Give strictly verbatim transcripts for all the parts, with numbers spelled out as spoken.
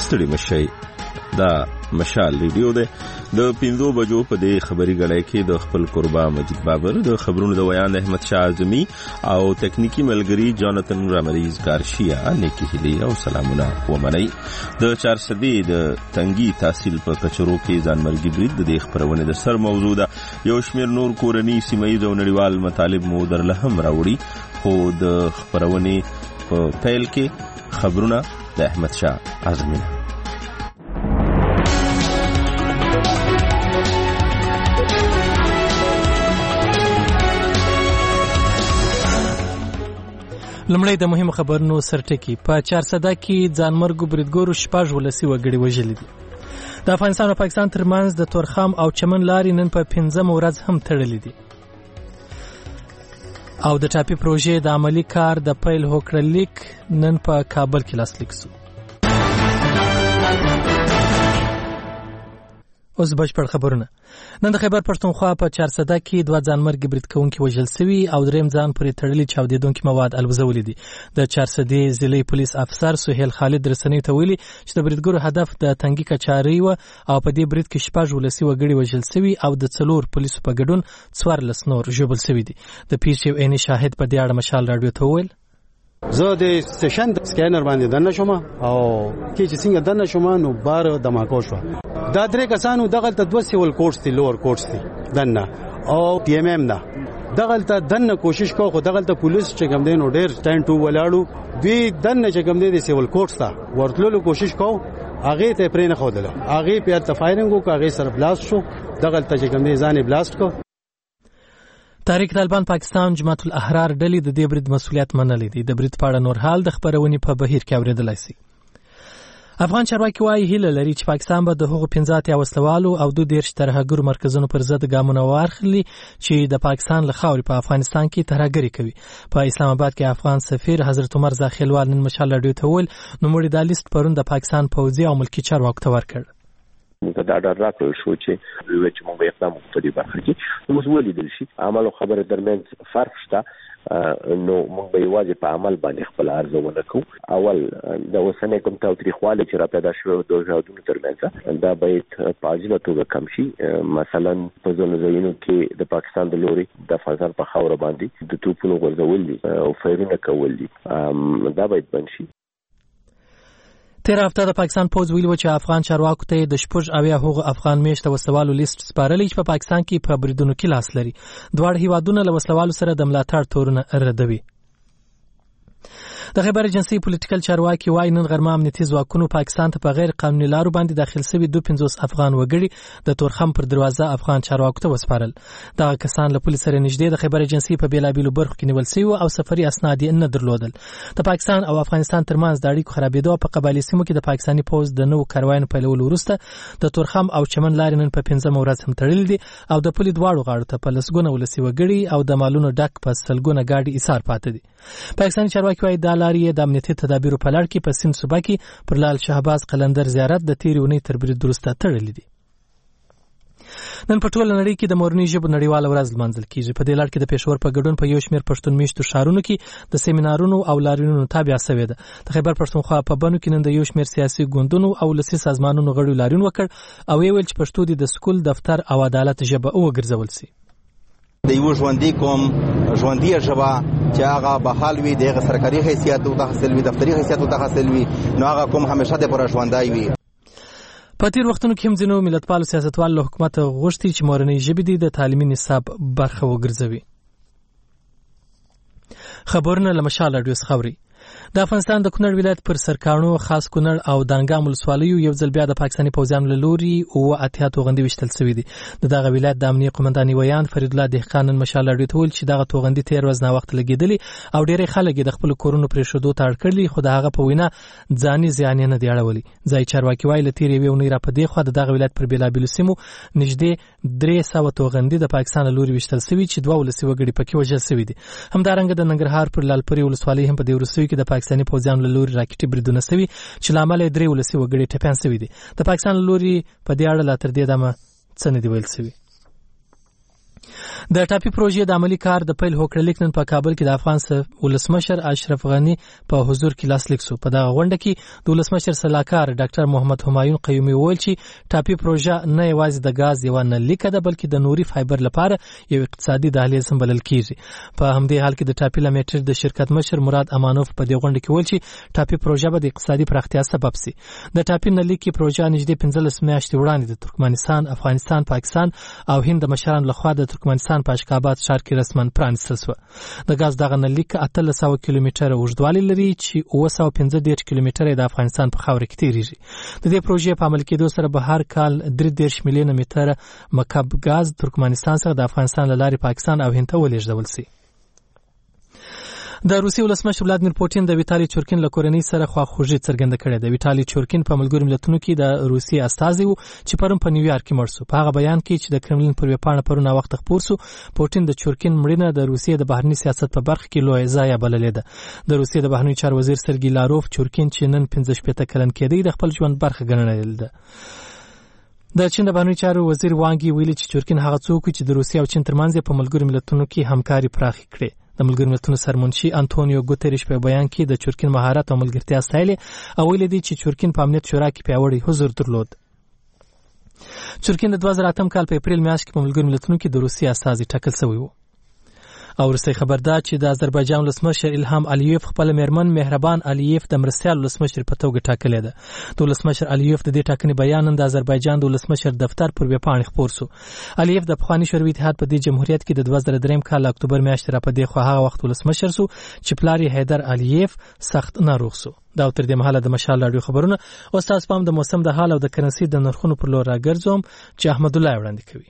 ستړي مشي. دا مشال ریډیو ده. د پینځو بجو په دې خبري غړای کې د خپل قربا مجید بابر، د خبرونو د ویان احمد شاه اعظمي او تکنیکی ملګری جاناتن رامریز گارشیا نیکی هلی او سلامونه ومني. د چارسدي د تنګي تحصیل په کچرو کې ځانمرګي برید د دې خبرونه د سر موضوع ده. یو شمیر نور کورنی سیمایي او نړیوال مطالب مو درله هم راوړي، خو د خبرونه په پیل کې خبرونه د احمد شاه اعظمي. لمړی د مهمو خبرونو سرټکی. په چارسده کې ځانمرګو بریدګرو شپږ ولسي وګړي وژلي دي. د افغانستان او پاکستان ترمنځ د تورخم او چمن لارې نن په پنځمه ورځ هم تړلې دي. او د ټاپي پروژې د عملی کار د پیل هوکړه لیک نن په کابل کې لاسلیک شو. اوس بشپړ خبرونه. نن د خیبر پښتونخوا په چارسده کې دوه ځانمرګي برید کوونکي وژل شوي او دریم ځان پورې تړلي چاودېدونکي مواد الوزولي دي. د چارسدې ضلعي پولیس افسر سهیل خالد رسنیو ته ویلي چې د بریدګرو هدف د تنګي کچاري و او په دې برید کې شپږ ولسي وګړي وژل شوي او د څلور پولیسو په ګډون څوارلس نور ژوبل شوي دي. د پیښې یو عیني شاهد په دې اړه مشال راډیو ته وویل: زه د سټیشن د سکینر باندې دنه شوم او کې چې څنګه دنه شوم نو بار دماکو شو. دا درې کسانو دغه ته دوه سیول کورس دي، لوور کورس دي دنه او ټي ام ام نه دغه ته دنه کوشش کو، خو دغه ته پولیس چې کوم دین ډیر سټاند ټو ولاړو دوی دنه چې کوم دي سیول کورس ته ورتلو کوشش کو، هغه ته پرې نه خودله، هغه په ته فایرینګ وکړ، هغه سره بلاست شو، دغه ته چې کوم دي ځانې بلاست کو. تحریک طالبان پاکستان جماعت الاحرار ډلې د دې برید مسؤلیت منلې دي. د برید په اړه نور حال د خبرونې په بهیر کې اورېدلای شي. افغان چارواکي وايي هیله لري چې پاکستان به د هغو پنځه اتیا وسلوالو او دوه دېرش ترهګرو مرکزونو پر ضد ګامونه واخلي چې د پاکستان له خاورې په افغانستان کې ترهګري کوي. په اسلام آباد کې افغان سفیر حضرت عمر زاخیلوال نن مشال راډیو ته وویل نوموړي دا لیست پرون د پاکستان پوځي او ملکي چارواکو ته ورکړ. موږ دا ډاډ راکړل شو چې ویل چې موږ اقدام وکړو په دې برخه کې. نو موږ ولیدل شي عمل او خبره درمنځ فرق شته، نو موږ به یوازې په عمل باندې خپل ارزونه کوو. اول د اوسنۍ کوم تاوتریخوالی چې را پیدا شوی د هیوادونو ترمنځ دا باید په عاجله توګه کم شي. مثلا په ځینو ځایونو کې د پاکستان د لوري د افغانستان په خاوره باندې د توپونو غورځول دي او فایرونه کول دي، دا باید بند شي. تیر هفته د پاکستان پوځ ویلي و چې افغان چارواکو ته د شپږ اویا هغو افغان میشته وسلوالو لیست سپارلی چې په پاکستان کې په بریدونو کې لاس لري. دواړه هیوادونه له وسلوالو سره د ملاتړ تورونه ردوي. د خیبر ایجنسی پولیټیکل چارواکي وايي نن غرمه امنیتي ځواکونو پاکستان ته په غیر قانوني لارو باندې داخل شوي دوه پنځوس افغان وګړي د تورخم پر دروازه افغان چارواکو ته وسپارل. دغه کسان له پولیس سره نږدې د خیبر ایجنسی په بیلابیلو برخو کې نیول شوي او سفري اسناد یې نه درلودل. د پاکستان او افغانستان ترمنځ د اړیکو خرابېدو په قبایلي سیمو کې د پاکستاني پوځ د نوو کاروانو پیلولو وروسته د تورخم او چمن لارې نن په پنځمه ورځ هم تړلې دي او د پولي دواړو غاړو ته په لسګونه ولسي وګړي او د مالونو ډک په سلګونه ګاډي ایثار پاتې دي. پاکستاني چارواکي وايي دا لارې د امنیتي تدابیرو په لړ کې په سند صوبه کې پر لال شهباز قلندر زیارت د تیرې اونۍ تر برید وروسته تړلې دي. نن په ټوله نړۍ کې د مورنۍ ژبو نړیواله ورځ لمانځل کیږي. په دې لړ کې د پېښور په ګډون په یو شمېر پښتون میشتو ښارونو کې د سیمینارونو او لاریونونو تابع شوې ده. د خیبر پښتونخوا په بنو کې نن د یو شمېر سیاسي ګوندونو او ولسي سازمانونو غړو لاریون وکړ او یې ویل چې پښتو دې د سکول، دفتر او عدالت ژبه وګرځول شي. د یو ژوندۍ قوم ژوندۍ ژبه چې هغه بحال وي، د سرکاري حیثیت او تحصیل وي، دفتري حیثیت او تحصیل وي، نو هغه قوم همیشه د پر ژوندۍ وي. په تیر وختونو کې هم ځینو ملتپالو سیاستوالو له حکومت غوښتي چې مورنۍ ژبې دې د تعلیمي نصاب برخه وګرځوي. خبرونه له مشال راډیو څخه اوري. د افغانستان د کونړ ولایت پر سرکانو خاص کونړ او دانګام ولسوالیو یو ځل بیا د پاکستاني پوځیانو له لوري اوه اتیا توغندي وشتل شوي دي. د دغه ولایت د امنیه قومندان ویان فرید الله دهقان نن مشال راډیو ته ویل چې دغه توغندي تیر ورځ نه وخت لګېدلي او ډېری خلک د خپل کورونو پرېښودو ته اړ کړلي، خو د هغه په وینا ځاني زیان نه دی اړولی. ځای چارواکي وایي له تېرې یوې اونۍ را په دې خوا د دغه ولایت پر بېلابېلو سیمو نږدې درې سوه توغندي د پاکستان له لوري وشتل شوي چې دوه ولسي وګړي پکې وژل شوي دي. همدارنګه د ننګرهار پر لالپورې ولسوالۍ هم په دې وروستیو کې د پاکستاني پوځیانو له لوري راکټي بریدونه شوي چې له امله یې درې ولسي وګړي ټپیان شوي دي. د پاکستان له لوري په دې اړه لا تر دې دمه څه نه دي ویل شوي. د ټاپي پروژې د عملی کار د پیل هوکړلیک نن په کابل کې د افغان ولسمشر اشرف غنی په حضور کې لاسلیک شو. په دغه غونډه کې د ولسمشر سلاکار ډاکټر محمد همایون قیومي وویل چې ټاپي پروژه نه یوازې د غاز یو نه لیکه ده بلکې د نوري فایبر لپاره یو اقتصادي دهلیز هم بلل کیږي. په همدې حال کې د ټاپي لمیټر د شرکت مشر مراد امانوف په دې غونډه کې وویل چې ټاپي پروژه به د اقتصادي پراختیا سبب شي. د ټاپي نه لیکي پروژه نږدې پنځلس میاشتې وړاندې د ترکمنستان، افغانستان، پاکستان او هند مشرانو لخوا د ترکمنستان په اشکاباد ښار کې رسمن پرانستل شو. د غاز دغه نلیک اتلس سوه کیلومتره اوږدوالی لري چې اوه سوه پنځه دېرش کیلومتره د افغانستان په خاوره کې تیریږي. د دې پروژې په عمل کېدو سره به هر کال درې دېرش میلیونه متره مکعب غاز ترکمنستان څخه د افغانستان له لارې پاکستان او هند ته ولېږدول شي. د روسي ولسمشر ولادیمیر پوتین د ویټالي چورکین له کورنۍ سره خواخوږي څرګنده کړې ده. ویټالي چورکین په ملګرو ملتونو کې د روسي استازی وو چې پرون په نیویارک کې مړ شو. په هغه بیان کې چې د کرملین پر ویبپاڼه پرون وخت خپور شو، پوتین د چورکین مړینه د روسیې د بهرنی سیاست په برخه کې لوی ضایعه بللې ده. د روسیې د بهرنی چارو وزیر سرګی لاروف چورکین چې نن پنځه شپېته کلن کېدی د خپل ژوند برخه ګڼل ده. د چین د بهرنی چارو وزیر وانګ یی ویلي چې چورکین هغه څوک چې د روسیې او چین ترمنځ په ملګرو ملتونو کې همکاري پراخه کړي. د ملګرو ملتونو سرمنشي انټونیو ګوتریش په بیان کې د چورکین مهارت او ملګرتیا ستایلې او ویلي دی چې چورکین په امنیت شورا کې پیاوړی حضور درلود. چورکین د دوه زره اتم کال په اپریل میاشت کې په ملګرو ملتونو کې د روسیې استازی ټاکل شوی و. او وروستی خبر دا چې د آذربایجان ولسمشر الهام الیوف خپل میرمن مهربان الیوف د مرستیال ولسمشر په توګه ټاکلې ده. د ولسمشر الیوف د دې ټاکنې بیان د آذربایجان د ولسمشر دفتر پر ویبپاڼه خپور شو. الیوف د پخواني شوروي اتحاد په دې جمهوریت کې د دوه زره درې کال اکتوبر میاشتې را په دې خو هغه وخت ولسمشر شو چې پلار یې حیدر الیوف سخت ناروغ شو. دا تر دې مهاله د مشال راډیو خبرونه او تاسو پام د موسم د حال او د کرنسي د نرخونو پر لور راګرځوم چې احمد الله وړاندې کوي.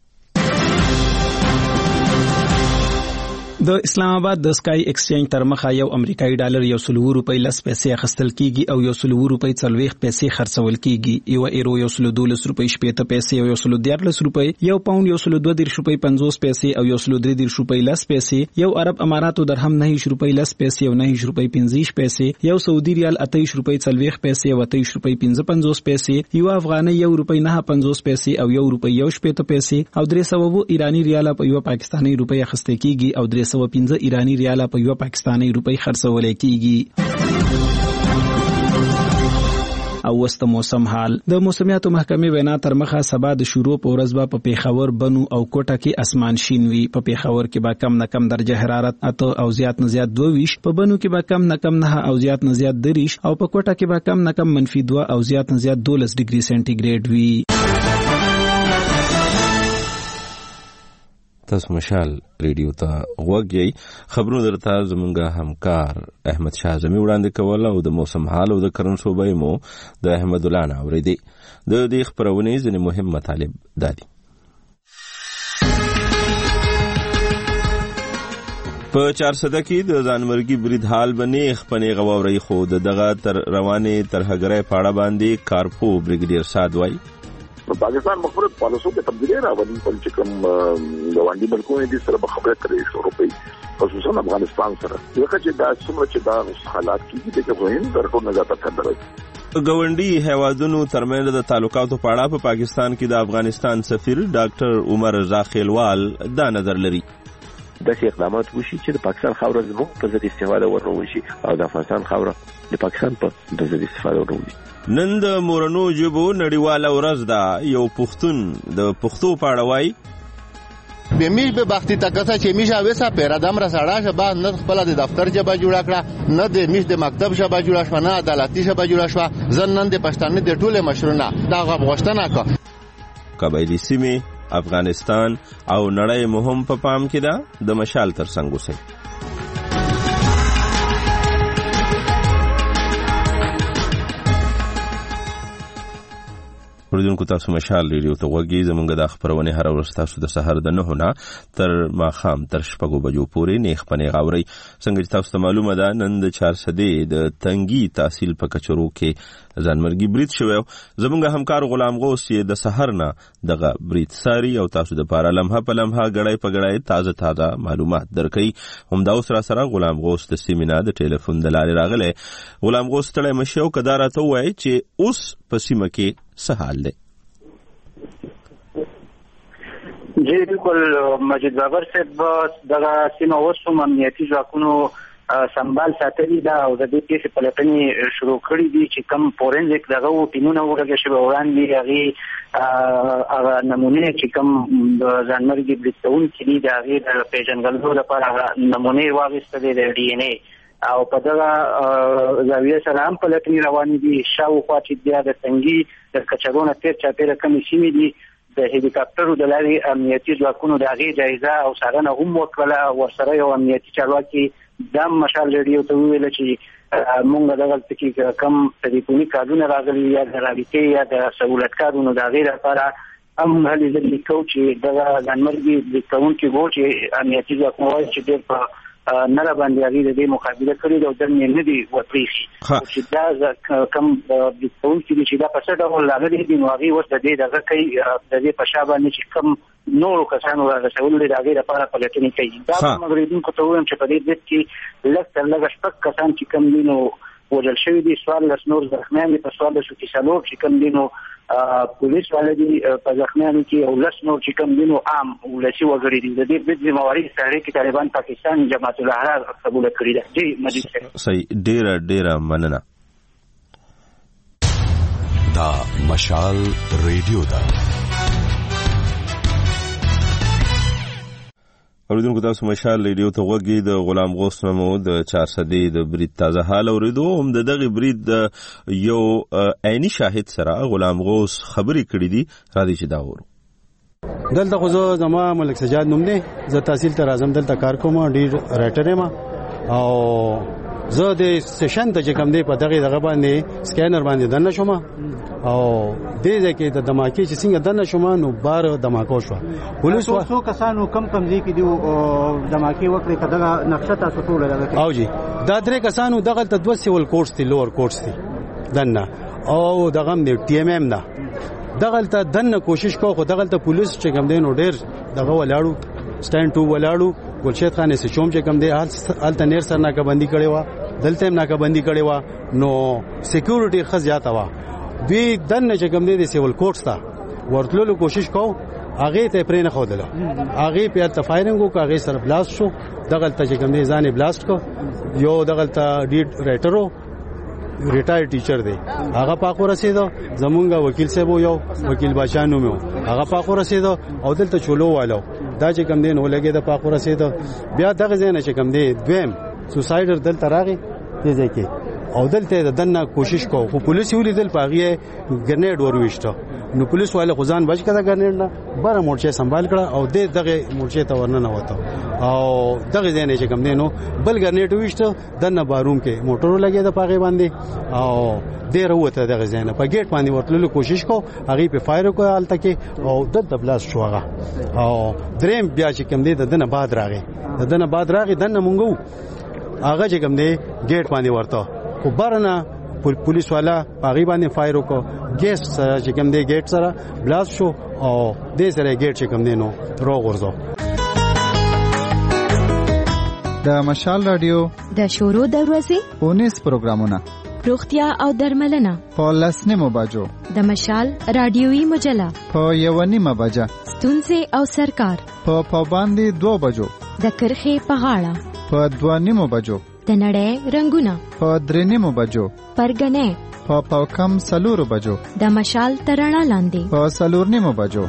د اسلام آباد د سکای ایکسچینج تر مخه یو امریکایي ډالر یو سل روپۍ لس پیسې اخیستل کیږي او یو سل روپۍ څلوېښت پیسې خرڅول کیږي. یو ایرو یو سل دولس روپۍ شپېته پیسې او یو سل دیارلس روپۍ، یو پاوند یو سل دوه دېرش روپۍ پنځوس پیسې او یو سل درې دېرش روپۍ لس پیسې، یو عرب اماراتو درهم نهه روپۍ لس پیسې او نهه روپۍ پنځه پیسې، یو سعودي ریال اته روپۍ څلوېښت پیسې او اته روپۍ پنځه پنځوس پیسې، یو افغاني یو روپۍ نه پنځوس پیسې او یو روپۍ یو شپېته پیسې او درې سوه ایرانی ریال په یو پاکستاني روپۍ اخیستل کیږي او درې سوه پنځه ایرانی ریاله په یو پاکستاني روپۍ خرڅول کیږي. او وسط موسم حال د موسمیاتو محکمې وینا تر مخه سبا د شروع په ورځ به په پیښور، بنو او کوټه کې اسمان شین وي. په پیښور کې به کم نه کم درجه حرارت اته او زیات نه زیات دوه ویش، په بنو کې به کم نه کم نه او زیات نه زیات دریش او په کوټه کې به کم نه کم منفي دوه او زیات نه زیات دولس ډیګري سنټیګریډ وي. تاسو مشال ریډیو ته غوږی خبرونه درته زمونږه همکار احمد شاه زمي وړاندې کول او د موسم حال او د کرنسو به مو د احمد الله نه اوریدي. د دې خبرونه ځینې مهم مطالب دادي. په چارسده کې د ځانمرګي برید حال باندې خپنې غواوري خو دغه تر روانې ترهګرۍ پاړه باندې کارپو بریګیډیر ساد وای پاکستان مخبرت پالیسو کې تبدیلی راوړي په چې کوم غونډي ملکونه دي سره خبره کوي شروع په خصوصا افغانستان سره دغه چې دا څومره چې دا حالات کې دي چې وین درته نه ځات کړل. غونډي هیوادونو ترمنځ د تعلقاتو په اړه په پاکستان کې د افغانستان سفیر ډاکټر عمر رضا خیلوال دا نظر لري. داسې اقدامات وشي چې د پاکستان خاوره زموږ په ضد استفاده ورنه وشي او د افغانستان خاوره د پاکستان په ضد استفاده ورنه وشي. نن د مورنو ژبو نړیواله ورځ ده. یو پښتون د پښتو په اړه وایي به میش به بختی تکسا چې میش اوسه پیرادم را سړا شبا نه خپل د دفتر جبا جوړ کړه نه د میش د مکتب شبا جوړ شو نه عدالتي شبا جوړ شو زنن د پښتانه د ټوله مشرونه دا غوښتنه کا قبایلی سیمه افغانستان او نړۍ مهم په پام کې ده. د مشال تر څنګ اوسئ. پردونکو تاسو مشال ریډیو ته وګورئ. زمونږ د خبرونه هر ورځ تاسو د سحر د نه نه تر ماخام تر شپږو بجو پورې نه خپنه غاوري. څنګه چې تاسو ته معلومه ده نن د چارسدې د تنګي تحصیل په کچرو کې ځانمرګي برید شوی. زمونږ همکار غلام غوث یې د سحر نه دغه برید ساري او تاسو د پاره لمحه په لمحه غړای په غړای تازه تازه معلومات درکې. هم دا اوس را سره غلام غوث د سیمینار د ټلیفون د لارې راغله. غلام غوث تړې مشو کدارته وای چې اوس په سیمه کې څه حال دی؟ جی بالکل مجید بابر صاحب دغه سیمه اوس هم امنیتي ځواکونو سمبال ساتلي دا او د دې کیسې پلټنې شروع کړي دي چې کوم فورنزیک دغه ټیمونه ورغلي شوي وړاندې هغې هغه نمونې چې کوم ځانمرګي برید کوونکي دي د هغې د پېژندګلو لپاره هغه نمونې واخیستلې د ډي ان اې او په دغه زاویه سره هم پلټنې روانې دي. شاوخوا چې بیا د تنګي د کچرو نه تېر چاپېره کومې سیمې دي د هلیکاپټرو د لارې امنیتي ځواکونو د هغې جایزه او څارنه هم وکړله. ورسره یو امنیتي چارواکي دا مشال ریډیو ته وویله چې موږ دغلته کې کوم تلیفوني کارډونه راغلي یا د رابطې یا د سهولت کارونو د هغې لپاره هم هلې ځلې کوو چې دغه ځانمرګي برید کوونکي وو چې امنیتي ځواکونه وایي چې ډېر په نه را باندې هغې د دې مقابله کړې ده او دل یې نه دي وپرېښي چې دا کوم برید کوونکي دي چې دا په څه ډول راغلي دي نو هغې اوس د دې دغه کوي د دې په شا باندې چې کوم نورو کسانو رارسول دي د هغې لپاره پلټنې کوي. دا هم اورېدونکو ته ووایم چې په دې ضد کې لږ تر لږه شپږ کسان چې کوم دي نو وژل شوي دي، څوارلس نور زخمیان دي، په څوارلسو کې څلور چې کوم دي نو پولیس والا دي په زخمیانو کې او لس نور چې کوم دي نو عام ولسي وګړي دي. د دې ضد ذمهواري تحریک طالبان پاکستان جماعت الاحرار قبوله کړې ده. جی مجید صاحب صحیح، ډېره ډېره مننه. دا مشال ریډیو ده. اوریدونکو تاسو مشال ریډیو ته غوږی د غلام غوث نومو د چارسدې د برید تازه حال اوریدو. هم د دغه برید د یو عیني شاهد سره غلام غوث خبرې کړې دي. را دي چې دا وورو. دلته خو زه زما ملک سجاد نوم دی، زه تحصیل ته راځم، دلته کار کوم، ډیر رایټر یم او زه د سیشن ته چې کوم دی په دغه دغه باندې سکینر باندې دنه شوم او دې ځکه د دماکي چې څنګه دنه شوم نو بار دماکو شو. پولیس څو کسانو کم کم ځای کې دی دماکي وکړي کداغه نقشه تاسو ټول لګی او جی دا درې کسانو دغه ته دوه سیول کورس دي، لوور کورس دي دنه او دغه هم دی ټي ام ام دا دغه ته دنه کوشش کو خو دغه ته پولیس چې کوم دی نو ډیر دغه ولاړو سټاند ټو ولاړو ګلشید خان سه چوم چې کوم دی حال ته نیر سر ناکبندي کړي وا، دلته هم ناکبندي کړي وا نو سکیورټي خزیاته وا. دوی دنه چې کوم دی د سیول کورس ته ورتلو کوشش کو، هغه ته پرې نه خودله، هغه په ته فایرینګ وکړ، هغه سره بلاست شو. دغه ته چې کوم دی ځانې بلاست کو. یو دغه ته ډیټ رایټرو ریټایر ټیچر دی، هغه پاکو رسیدو. زمونږ وکیل صاحب یو وکیل بچانو مې هغه پاکو رسیدو او دلته چولو والو دا چې کوم دی نو لګي د پاکو رسیدو. بیا دغه ځای چې کوم دی دویم سوسایډر دلته راغی دې ځای کې او دلته د دنه کوشش کو، خو پولیس یې لیدل پاغي ګرنیډ ورويشته نو پولیس والے خزان بچ کړه ګرنیډ نه بار مورچه سنبال کړه او دې دغه مورچه ته ورننه وته او دغه ځای نه چې کوم دی نو بل ګرنیډ وښته دنه باروم کې موټر لګي د پاغي باندې او ډیر وته دغه ځای نه په ګیټ باندې ورتلو کوشش کو، هغه په فایر کو حالت کې او د دبلاس شو هغه او دریم بیا چې کوم دی د دنه بعد راغی د دنه بعد راغی دنه مونږ هغه چې کوم دی ګیټ باندې ورته خو برنه پولیس والا هغه باندې فایر وکړ، ګیس سره چې کوم دی ګیټ سره بلاس شو او دې سره ګیټ چې کوم دی نو روغ ورځو. د مشال رادیو د شورو دروازې اونیس پروګرامونه روغتیا او درملنه په لسنیمو بجو، د مشال رادیوي مجله په یو نیمه بجه، ستونزې او سرکار په پابندي دو بجو، د کرخې په غاړه په دوه نیمو بجو، د نړۍ رنگونه په درې نیمو بجو، پرګنې په پاکم سلورو بجو، د مشال ترڼا لاندې په سلور نیمو بجو.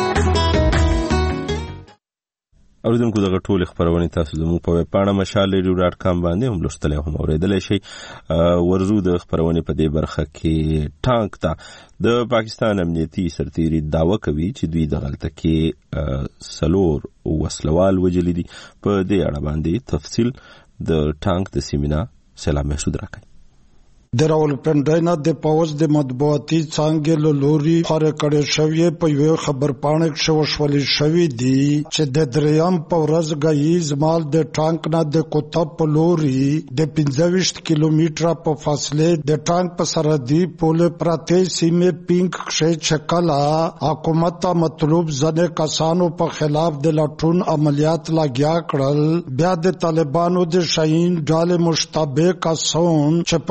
اوریدونکو دغه ټول خبرونه تاسو زموږ په ویب پاڼه مشال ریډیو ډاټ کام باندې هم لوستلی هم اوریدلی شئ. ورزو د خبرونه په دې برخه کې ټانک ته د پاکستان امنیتي سرتیري داوا کوي چې دوی دغلته کې سلور وسلوال وجلی دي. په دې اړه باندې تفصیل د ټانک د سیمینا سلام محسود راکړي. د راولپنډای د پاوز د مطبوعاتي څانګې له لوري خبره کړې شوې په یو خبر پاڼه کې شو شولې شوې دي چې د دریم په ورځ غایز مال د ټانک نه د کوتاب په لوري د پنځه ویشت کیلومتره په فاصله د ټانک په سرحدي پول پراته سیمه پینک کې چکلا حکومت ته مطلوب ځنه کسانو په خلاف د لټون عملیات لګیا کړل. بیا د طالبانو د شاهین ډاله مشتبه کسان چې په کوم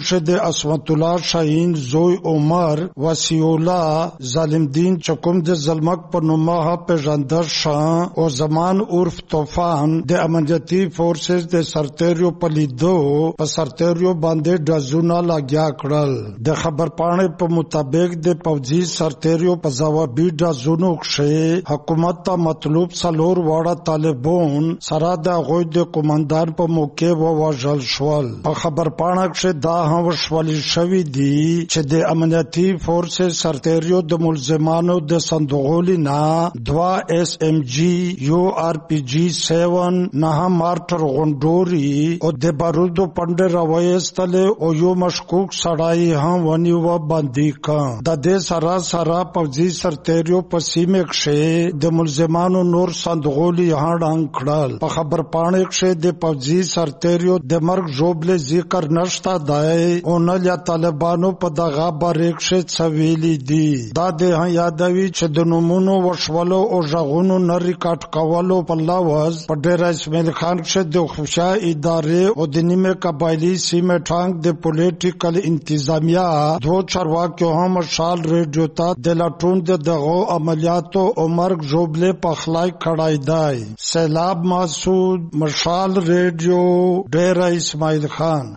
کښې د عصمت الله شاهین زوی عمر وسیع الله ظالم دین چکم د زلمک په نومه پیژنده شاه او زمان عرف طوفان د امنیتي فورسز د سرتیریو په لیدو په سرتیریو باندې ډزونه لګیا کړل. د خبر پاڼې په مطابق د پوځي سرتیریو په ځوابي ډزونو کښې حکومت ته مطلوب څلور واړه طالبان سره د هغوی د قومندان په موقع ووژل شول. په خبر پاڼه کښې دا هم وشولي شوي دي چې د امنیتي فورسز سرتیریو د ملزمانو د صندوقولي نه دوه ایس ام جی یو آر پی جی سیون نه مارټر غونډوري او د بارودو پنډه راوایستلې او یو مشکوک سړی هم ونیوه باندې کا. د دې سره سره پوځي سرتیریو په سیمه کښې د ملزمانو نور صندوقولي هاړان کړل. په خبر پاڼې کښې د پوځي سرتیریو د مرګ ژوبلې ذکر نشته دی او نه یا طالبانو په دغه باره کښې څه ویلي دي. دا د یادوي چې د نومونو وشولو او غږونو نه ریکارډ کولو په لوز په ډېر اسماعیل خان کښې د خفیا ادارې او د نیمه قبایلي سیمه ټانک د پولیټیکل انتظامیه دوه چارواکیو هم مشال ریډیو ته د لټون د دغو عملیاتو او مرګ ژوبلې پخلی کړی دی. سیلاب مسعود، مشال ریډیو، ډېر اسماعیل خان.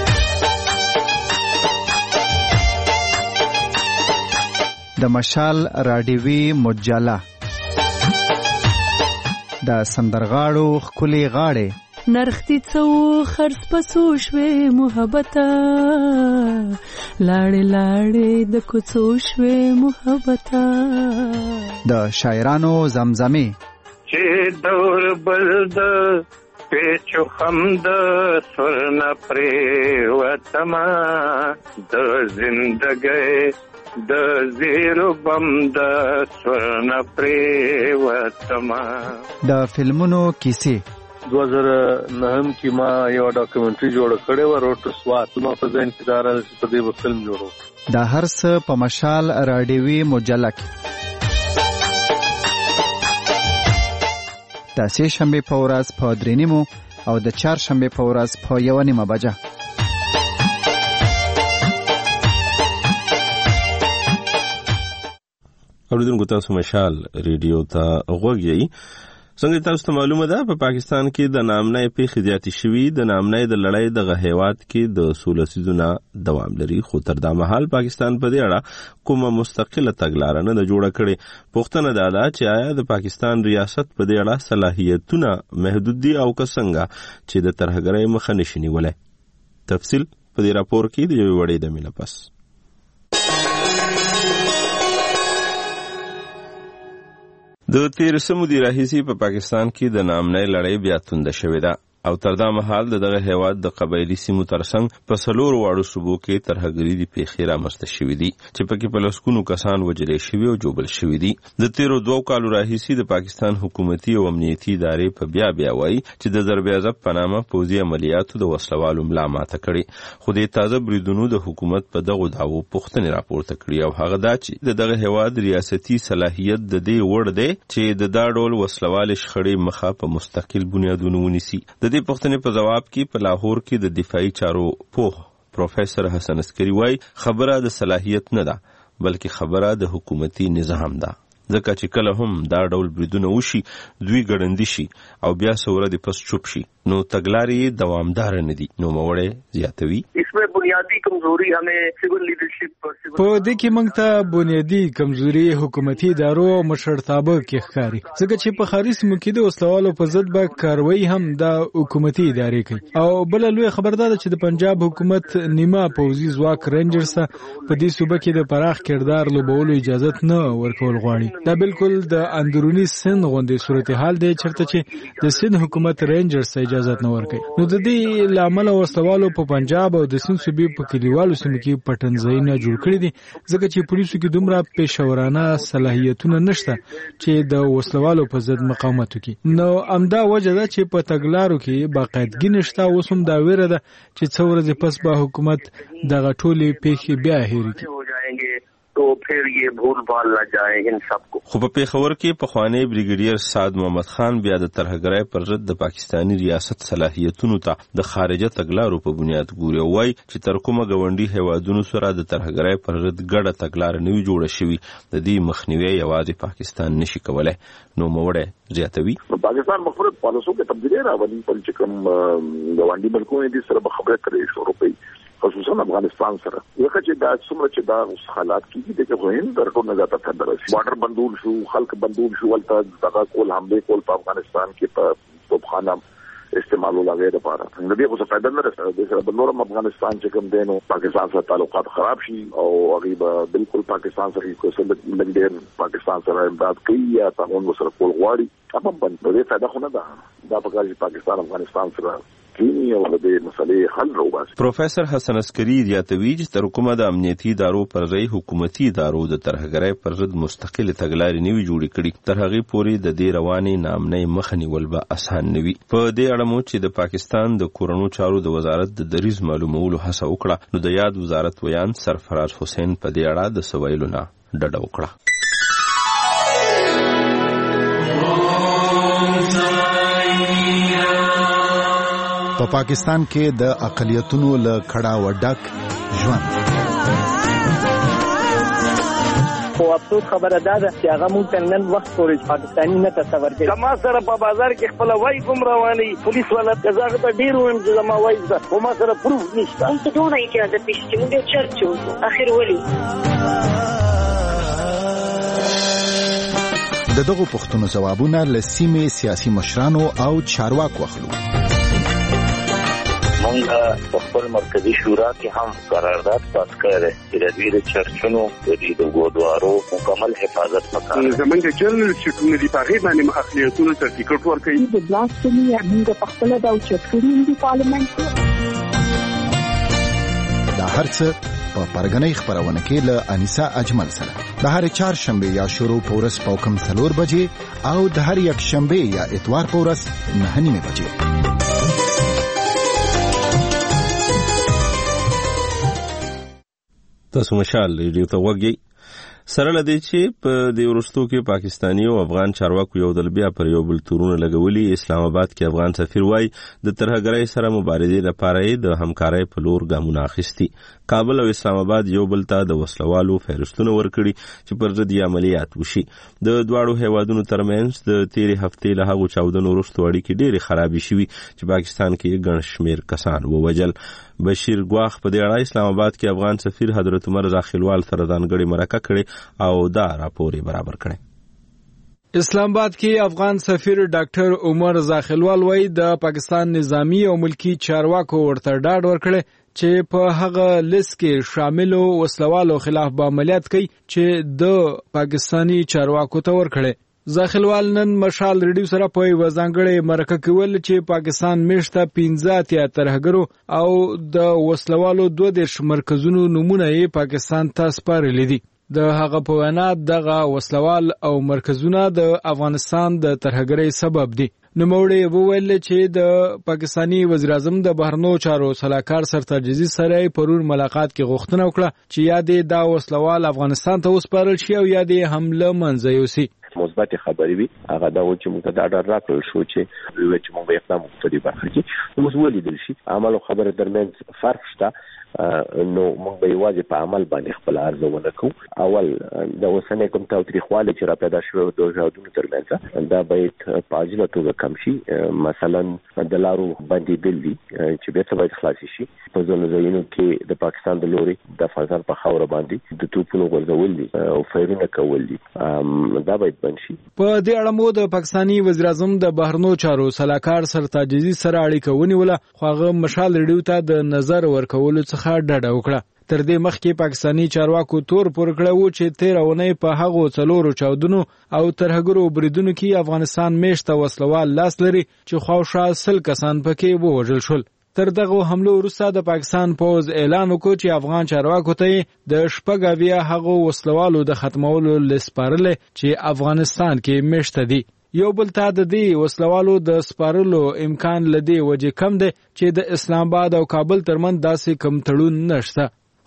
د مشال راډیوي مجله د سندرغاړو ښکلې غاړې نرختی څو خرڅ پسو شوې محبته لاړې لاړې د کوڅو شوې محبته د شاعرانو زمزمې چې دور بل د پیچو خم د سرنا پریوتما د زندګۍ د زیرو بم د سرنا پریوتما. د فلمونو کیسې دو هزار نهم کې ما یو ډاکومنټري جوړ کړی و روټ سوات. ما په ځین کې دار په دې په فلم جوړو. دا هر څه په مشال راډیوي مجله کې د سې شنبې په ورځ په درې نیمو او د چهار شنبې په ورځ په یو نیمه بجه. اوریدونکو تاسو مشال ریډیو ته غوږ یې. څنګه تاسو ته معلومه ده په پاکستان کې د نامنۍ پیښې زیاتې شوي. د نامنۍ د لړۍ دغه هیواد کې د سوله سیزونه دوام لري، خو تر دا مهال پاکستان په دې اړه کومه مستقله تګلاره نه ده جوړه کړې. پوښتنه دا ده چې آیا د پاکستان ریاست په دې اړه صلاحیتونه محدود دي او که څنګه چې د ترهګرۍ مخه نشي نیولی. تفصیل په دې راپور کې د یوې وړې دمې نه پس. د تیرسمو دی راهیسي په پاکستان کې د نامنۍ لړۍ بیا تونده شوې ده او تر دا مهال د دغه هیواد د قبایلي سیمو ترڅنګ په څلورو واړو صوبو کې ترهګري دي پیښې رامنځته شوې دي چې پکې په لسګونو کسان وژل شوي او ژوبل شوي دي. د تیرو دوو کالو راهیسي د پاکستان حکومتي او امنیتي ادارې په بیا بیا وایي چې د ضرب عضب په نامه پوځي عملیاتو د وسلوالو ملا ماته کړې. خو د تازه بریدونو د حکومت په دغو دعوو پوښتنې راپورته کړي او هغه دا چې د دغه هیواد ریاستي صلاحیت د دې وړ دی چې د دا ډول وسلوال شخړې مخه په مستقل بنیادونو ونیسي. د دې پوښتنې په جواب کې په لاهور کې د دفاعي چارو پوه پروفیسور حسن عسکری وایي خبره د صلاحیت نه ده بلکې خبره د حکومتي نظام ده، ځکه چې کله هم دا ډول بریدونه وشي دوی ګړندي شي او بیا سوره د پس چوپ شي نو تګلارې دوامدار نه دي. نو موړې زیاتوي اسمه بنیادی کمزوري همې سیول لیډرشپ په دې کې موږ ته بنیادی کمزوري حکومتي ادارو او مشرتابه کې ښکاري، ځکه چې په خاري سیمو کې د وسلوالو په ضد به کاروي هم د حکومتي ادارې کوي. او بل لوی خبردار چې د پنجاب حکومت نیمه پوځي ځواک رینجرز په دې صوبه کې د پراخ کردار لوبولو اجازه نه ورکول غواړي. دا بالکل د اندرونی سند غوندې صورتحال دی چرته چې د سند حکومت رینجرز اجازه نه ورکوي. نو د دې لامل وسلوالو په پنجاب او د سند صوبې په کلیوالو سیمو کې پټنځایونه جوړ کړي دي، ځکه چې پولیسو کې دومره پېښورانه صلاحیتونه نشته چې د وسلوالو په ضد مقاومت وکړي. نو همدا وجه ده چې په تګلارو کې باقاعدګي نشته. اوس هم دا ویره ده چې څو ورځې پس به حکومت دغه ټولې پیښې بیا هېرې کړي. तो फिर ये भूल भाल न जाए इन सबको। خو په پیښور کې پخوانی بریګیډیر سعد محمد خان بیا د ترهګرۍ پر ضد د پاکستانی ریاست صلاحیتونو ته د خارجه تګلارو په بنیاد ګوري او وايي چې تر کومه غونډي هیوادونو سره د ترهګرۍ پر ضد ګډه تګلار نه وي جوړه شوې د دې مخنیوي یوازې پاکستان نشي کولای. نو موړه زیاتوي پاکستان مخفرد پالیسو کې تبدیلی راولي پر چې کوم غونډي ملکونه دي سره خبرې کوي شروعي خصوصا افغانستان سره یوه چې دا څومره چې دا حالات کیږي د غوین درټو نه زیاته تر رسي واټر بندول شو خلک بندول شو ولته دغه کول حمله کول په افغانستان کې په توپخانه استعمال ولا غیر لپاره نو دې څه فائدہ نه رسېږي د سره بنورم افغانستان چې کوم دینو پاکستان سره تعلقات خراب شي او هغه بالکل پاکستان سره کو څه لګډین پاکستان سره امداد کوي یا تعاون سره کول غواړي اما بند دې فائدہ خو نه ده دا په کار پاکستان افغانستان سره پروفیسر حسن عسکری یاتوی چې تر کومه د امنیتي ادارو پر ځای حکومتي ادارو د ترهګرۍ پر ضد مستقل تګلارې نیوي جوړې کړي تر هغه پورې د دې رواني نامنۍ مخنیول به اسان نوي. په دې اړه مو چې د پاکستان د کورونو چارو د وزارت د دریز معلومولو هڅه وکړه نو د یاد وزارت ویان سرفراز حسین په دې اړه د سوالونو ډډه وکړه. په پاکستان کې د اقلیتونو له کړه وډک ژوند خو افسوس خبره ده چې هغه مونږ ته نن وخت پورې پاکستاني نه تصور کوي. زما سره په بازار کې خپل وای کوم رواني پولیس والا دغه ته ډیر ویم چې زما وای ده خو ما سره پروف نشته. مونږ ته ډونه اجازه پېښ چې مونږ چرچو اخر ولي د دغو پوښتنو ځوابونه له سیمې سیاسي مشرانو او چارواکو اخلو. مونږ په خپل مرکزی شورا کې هم قرارداد پاس کړی چې د دې چرچونو د دې د ګودوارو مکمل حفاظت وکړي. زمونږ جنرال شټونه دی په هغه باندې اقلیتونو سرټیفیکټ ورکړي. د بلاستمي موږ په خپل د چرچونو دی پارلیمنت دا هرڅه په پرګنۍ خبرونه کې له انیسا اجمل سره د هر چهار شنبه یا شروع پورس په کم څلور بجې او د هر یک شنبه یا اتوار پورس نه نیمه بجې. تاسو مشال ریډیو ته وګورئ. سره لدی چې په دې ورستو کې پاکستانی او افغان چارواکو یو دل بیا پر یو بل تورونه لګولي. اسلام آباد کې افغان سفیر وای د ترهګرۍ سره مبارزې لپاره د همکارۍ په لور ګامونه اخیستي. کابل او اسلام آباد یو بل ته د وسلوالو فهرستونه ورکړي چې پر ضد عملیات وشي. د دواړو هیوادونو ترمنځ د تیرې هفتې له هغو چاودنو وروسته اړیکې ډېرې خرابې شوي چې پاکستان کې ګڼ شمېر کسان ووژل. بشیر ګواخ په دې اړه اسلام آباد کې افغان سفیر حضرت عمر زاخیلوال سره ځانګړې مرکه کړې او دا راپور برابر کړی. اسلام آباد کې افغان سفیر ډاکټر عمر زاخیلوال وایي د پاکستان نظامی او ملکی چارواکو ورته ډاډ ورکړي چې په هغه لیست کې شامل وسلوالو خلاف به عملیات کوي چې د پاکستانی چارواکو ته ورکړي. زاخیلوال نن مشال ریډیو سره په یوه ځانګړې مرکه کې ویل چې پاکستان میاشته پنځه اتیا ترهګرو او د وسلوالو دوه دېرش مرکزونو نومونه یې پاکستان ته سپارلي دي. د هغه په وینا دغه وسلوال او مرکزونه د افغانستان د ترهګرۍ سبب دي. نوموړی وویل چې د پاکستانی وزیر اعظم د بهرنیو چارو سلاکار سرتاج عزیز سره پرون ملاقات کې غوښتنه وکړه چې یا دې دا وسلوال افغانستان ته وسپارل شي او یا دې حمله منځ یوسي. مثبت خبرې وي هغه دا و چې موږ ته دا ډاډ راکړل شو چې وی چې موږ به اقدام وکړو په دې برخه کې. نو موږ ولیدل شي عمل او خبره ترمنځ فرق شته. نو موږ به یوازې په عمل باندې خپل ارزونه کوو. اول د اوسنۍ کوم تاوتریخوالی چې را پیدا شوی د هیوادونو ترمنځ دا باید په عاجله توګه کم شي. مثلا د لارو بندېدل دي چې بیا څه باید خلاص شي. په ځینو ځایونو کې د پاکستان د لوري د افغانستان په خاوره باندې د توپونو غورځول دي او فایرونه کول دي دا باید بند شي. په دې اړه مو د پاکستانی وزیر اعظم د بهرنیو چارو سلاکار سرتاج عزیز سره اړیکه ونیوله خو هغه مشال ریډیو ته د نظر ورکولو څخه ډډه وکړه. تر دې مخکې پاکستانی چارواکو تور پور کړی و چې تېره اونۍ په هغو څلورو چاودنو او ترهګرو بریدونو کې افغانستان میشته وسلوال لاس لري چې خواوشا سل کسان پکې ووژل شول. تر دغه حملو وروسته د پاکستان پوز اعلان وکړ چې افغان چارواکو ته د شپږ اویا هغو وسلوالو د ختمولو لیست سپارلی چې افغانستان کې میشته دي. یو بل ته د دې وسلوالو د سپارلو امکان لدی وجه کم دی چې د اسلام آباد او کابل ترمن داسې کم تړون نشته.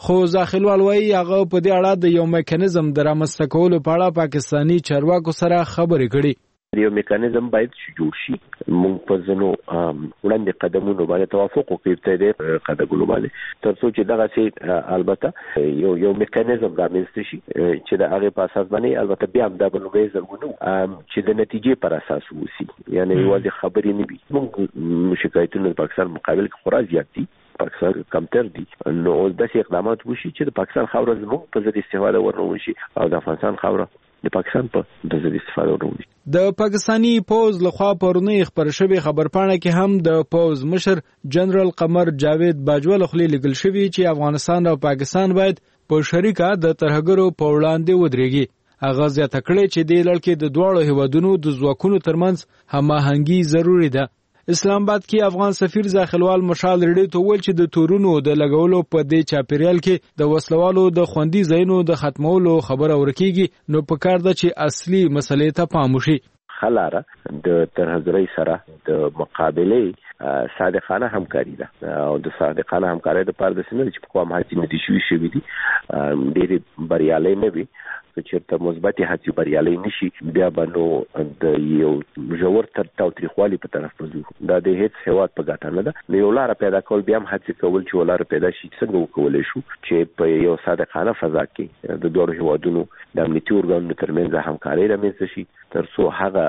خو ځاخیلوال وایي هغه په دې اړه د یو میکانیزم د رامنځته کولو په اړه پاکستاني چارواکو سره خبرې کړي. یو میکانیزم باید جوړ شي. موږ په ځینو وړاندې قدمونو باندې توافق وکړو ابتدایي قدمونو باندې تر څو چې دغه سي البته یو یو میکانیزم رامنځته شي چې د هغه په اساس باندې البته بیا هم دا بلوي زرګونو چې د نتیجې پر اساس وسی، یعنی یوازې خبرې نه وي. موږ شکایتونه د پاکستان مقابل کې خورا زیات دي، پاکستان کمتر دي، نو داسې اقدامات وشي چې د پاکستان خاوره زموږ په ضد استفاده ورنه شي او د افغانستان خاوره د پاکستان په د ضد استفاده ورنه. د پاکستانی پوز لخوا پرونی خبر شوی خبرپاڼه کې هم د پوز مشر جنرال قمر جاوید باجوال خلی لګل شوی چې افغانستان او پاکستان باید په شریکه د ترهګرو په وړاندې ودرېږي. هغه زیاته کړې چې د لړکې د دواړو هیوادونو د ځواکونو ترمنځ هماهنګي ضروری ده. اسلام آباد کې افغان سفیر ځاخیلوال مشال ریډي ته ویل چې د تورونو د لګولو په دې چاپیریال کې د وسلوالو د خوندي ځایونو د ختمولو خبره ورکیږي، نو په کار ده چې اصلي مسلې ته پام وشي. خلاره د ترهګرۍ سره د مقابله صادقانه همکاري ده او د صادقانه همکارۍ لپاره د سیمې چې په کوم حالت کې نتیجې شوې دي ډېر بریالي نه وي. چې چیرته مثبتې هڅې بریالي نشي بیا به نو د یو ژور تاوتریخوالي په طرف ځو. دا د هیڅ هیواد په ګټه نه ده. نو یو لاره پیدا کول بیا هم هڅې کول چې ولاره پیدا شي څنګه وکولای شو چې په یو صادقانه فضا کې د دوه هیوادونو د امنیتي ارګانونو ترمنځ همکاري رامنځته شي تر څو هغه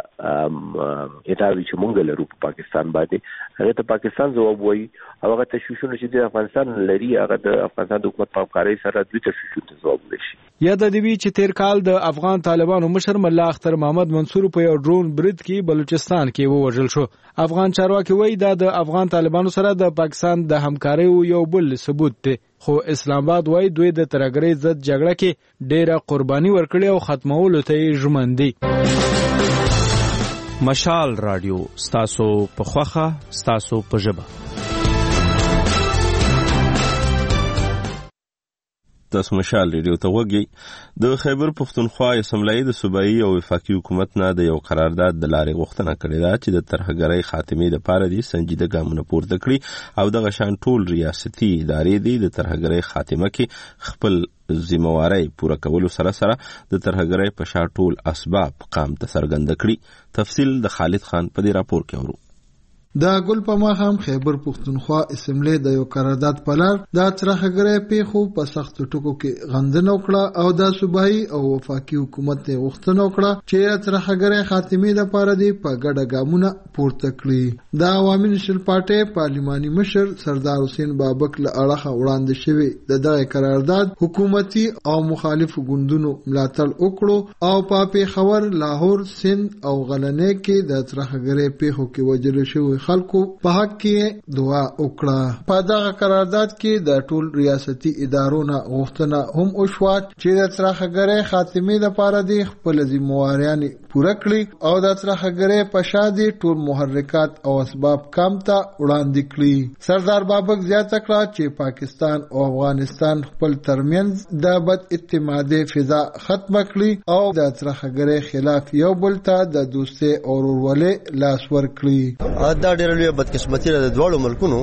اتابي چې مونږ لرو په پاکستان باندې هغه ته پاکستان ځواب وایي او هغه تشویشونه چې د افغانستان لري هغه د افغانستان د حکومت په همکارۍ سره دوی تشویشونه ځواب ورشي. یا د دې چې تیر کال د افغان طالبانو مشر ملا اختر محمد منصور په یو ډرون برید کې بلوچستان کې ووژل شو. افغان چارواکي وایي دا د افغان طالبانو سره د پاکستان د همکارۍ یو بل ثبوت دی، خو اسلام آباد وایي دوی د ترهګرۍ ضد جګړه کې ډېره قرباني ورکړې او ختمولو ته یې ژمن دي. مشال رادیو ستاسو په خوخه ستاسو په ژبه. تاسو مشال ریډیو ته وګورئ. د خیبر پښتونخوا اسمبلی د صوبایي او وفاقي حکومت نه د یو قرارداد د لارې غوښتنه کړې ده چې د ترهګرۍ خاتمې لپاره دي سنجیده ګامونه پورته کړي او دغه شان ټول ریاستي ادارې دي د ترهګرۍ خاتمه کې خپل ذمہواری پوره کولو سره سره د ترهګرۍ په شا ټول اسباب قام ته څرګند کړي. تفصیل د خالد خان په دې راپور کې اورو. د ګل په ماښام خیبر پښتونخوا اسمبلی د یو قرارداد په لار د ترهګرۍ پیښو په سختو ټکو کې غندنه وکړه او د صوبایي او وفاقي حکومت ته غوښتنه وکړه چې ترهګرۍ خاتمې لپاره دی په ګډه ګامونه پورته کړي. د عوامي نېشنل پارټي پارلماني مشر سردار حسین بابک له اړخه وړاندې شوی د دغه قرارداد حکومتي او مخالفو ګوندونو ملاتړ وکړو او په پیښور، لاهور، سند او غلنۍ کې د ترهګرۍ پیښو کې وژل شوي خلکو په حق کې دعا وکړه. په دغه قرارداد کې د ټول ریاستي ادارو نه غوښتنه هم وشوه چې د ترهګرۍ خاتمې لپاره د خپل ذمہواریان پوره کړي او د ترهګرۍ په شا دي ټول محرکات او اسباب کام ته وړاندې کړي. سردار بابک زیاته کړه چې پاکستان او افغانستان خپل ترمنځ د بد اعتمادۍ فضا ختم کړي او د ترهګرۍ خلاف یو بل ته د دوستۍ او ورورولۍ لاس ورکړي. دا ډېر لوی بدقسمتي ده د دواړو ملکونو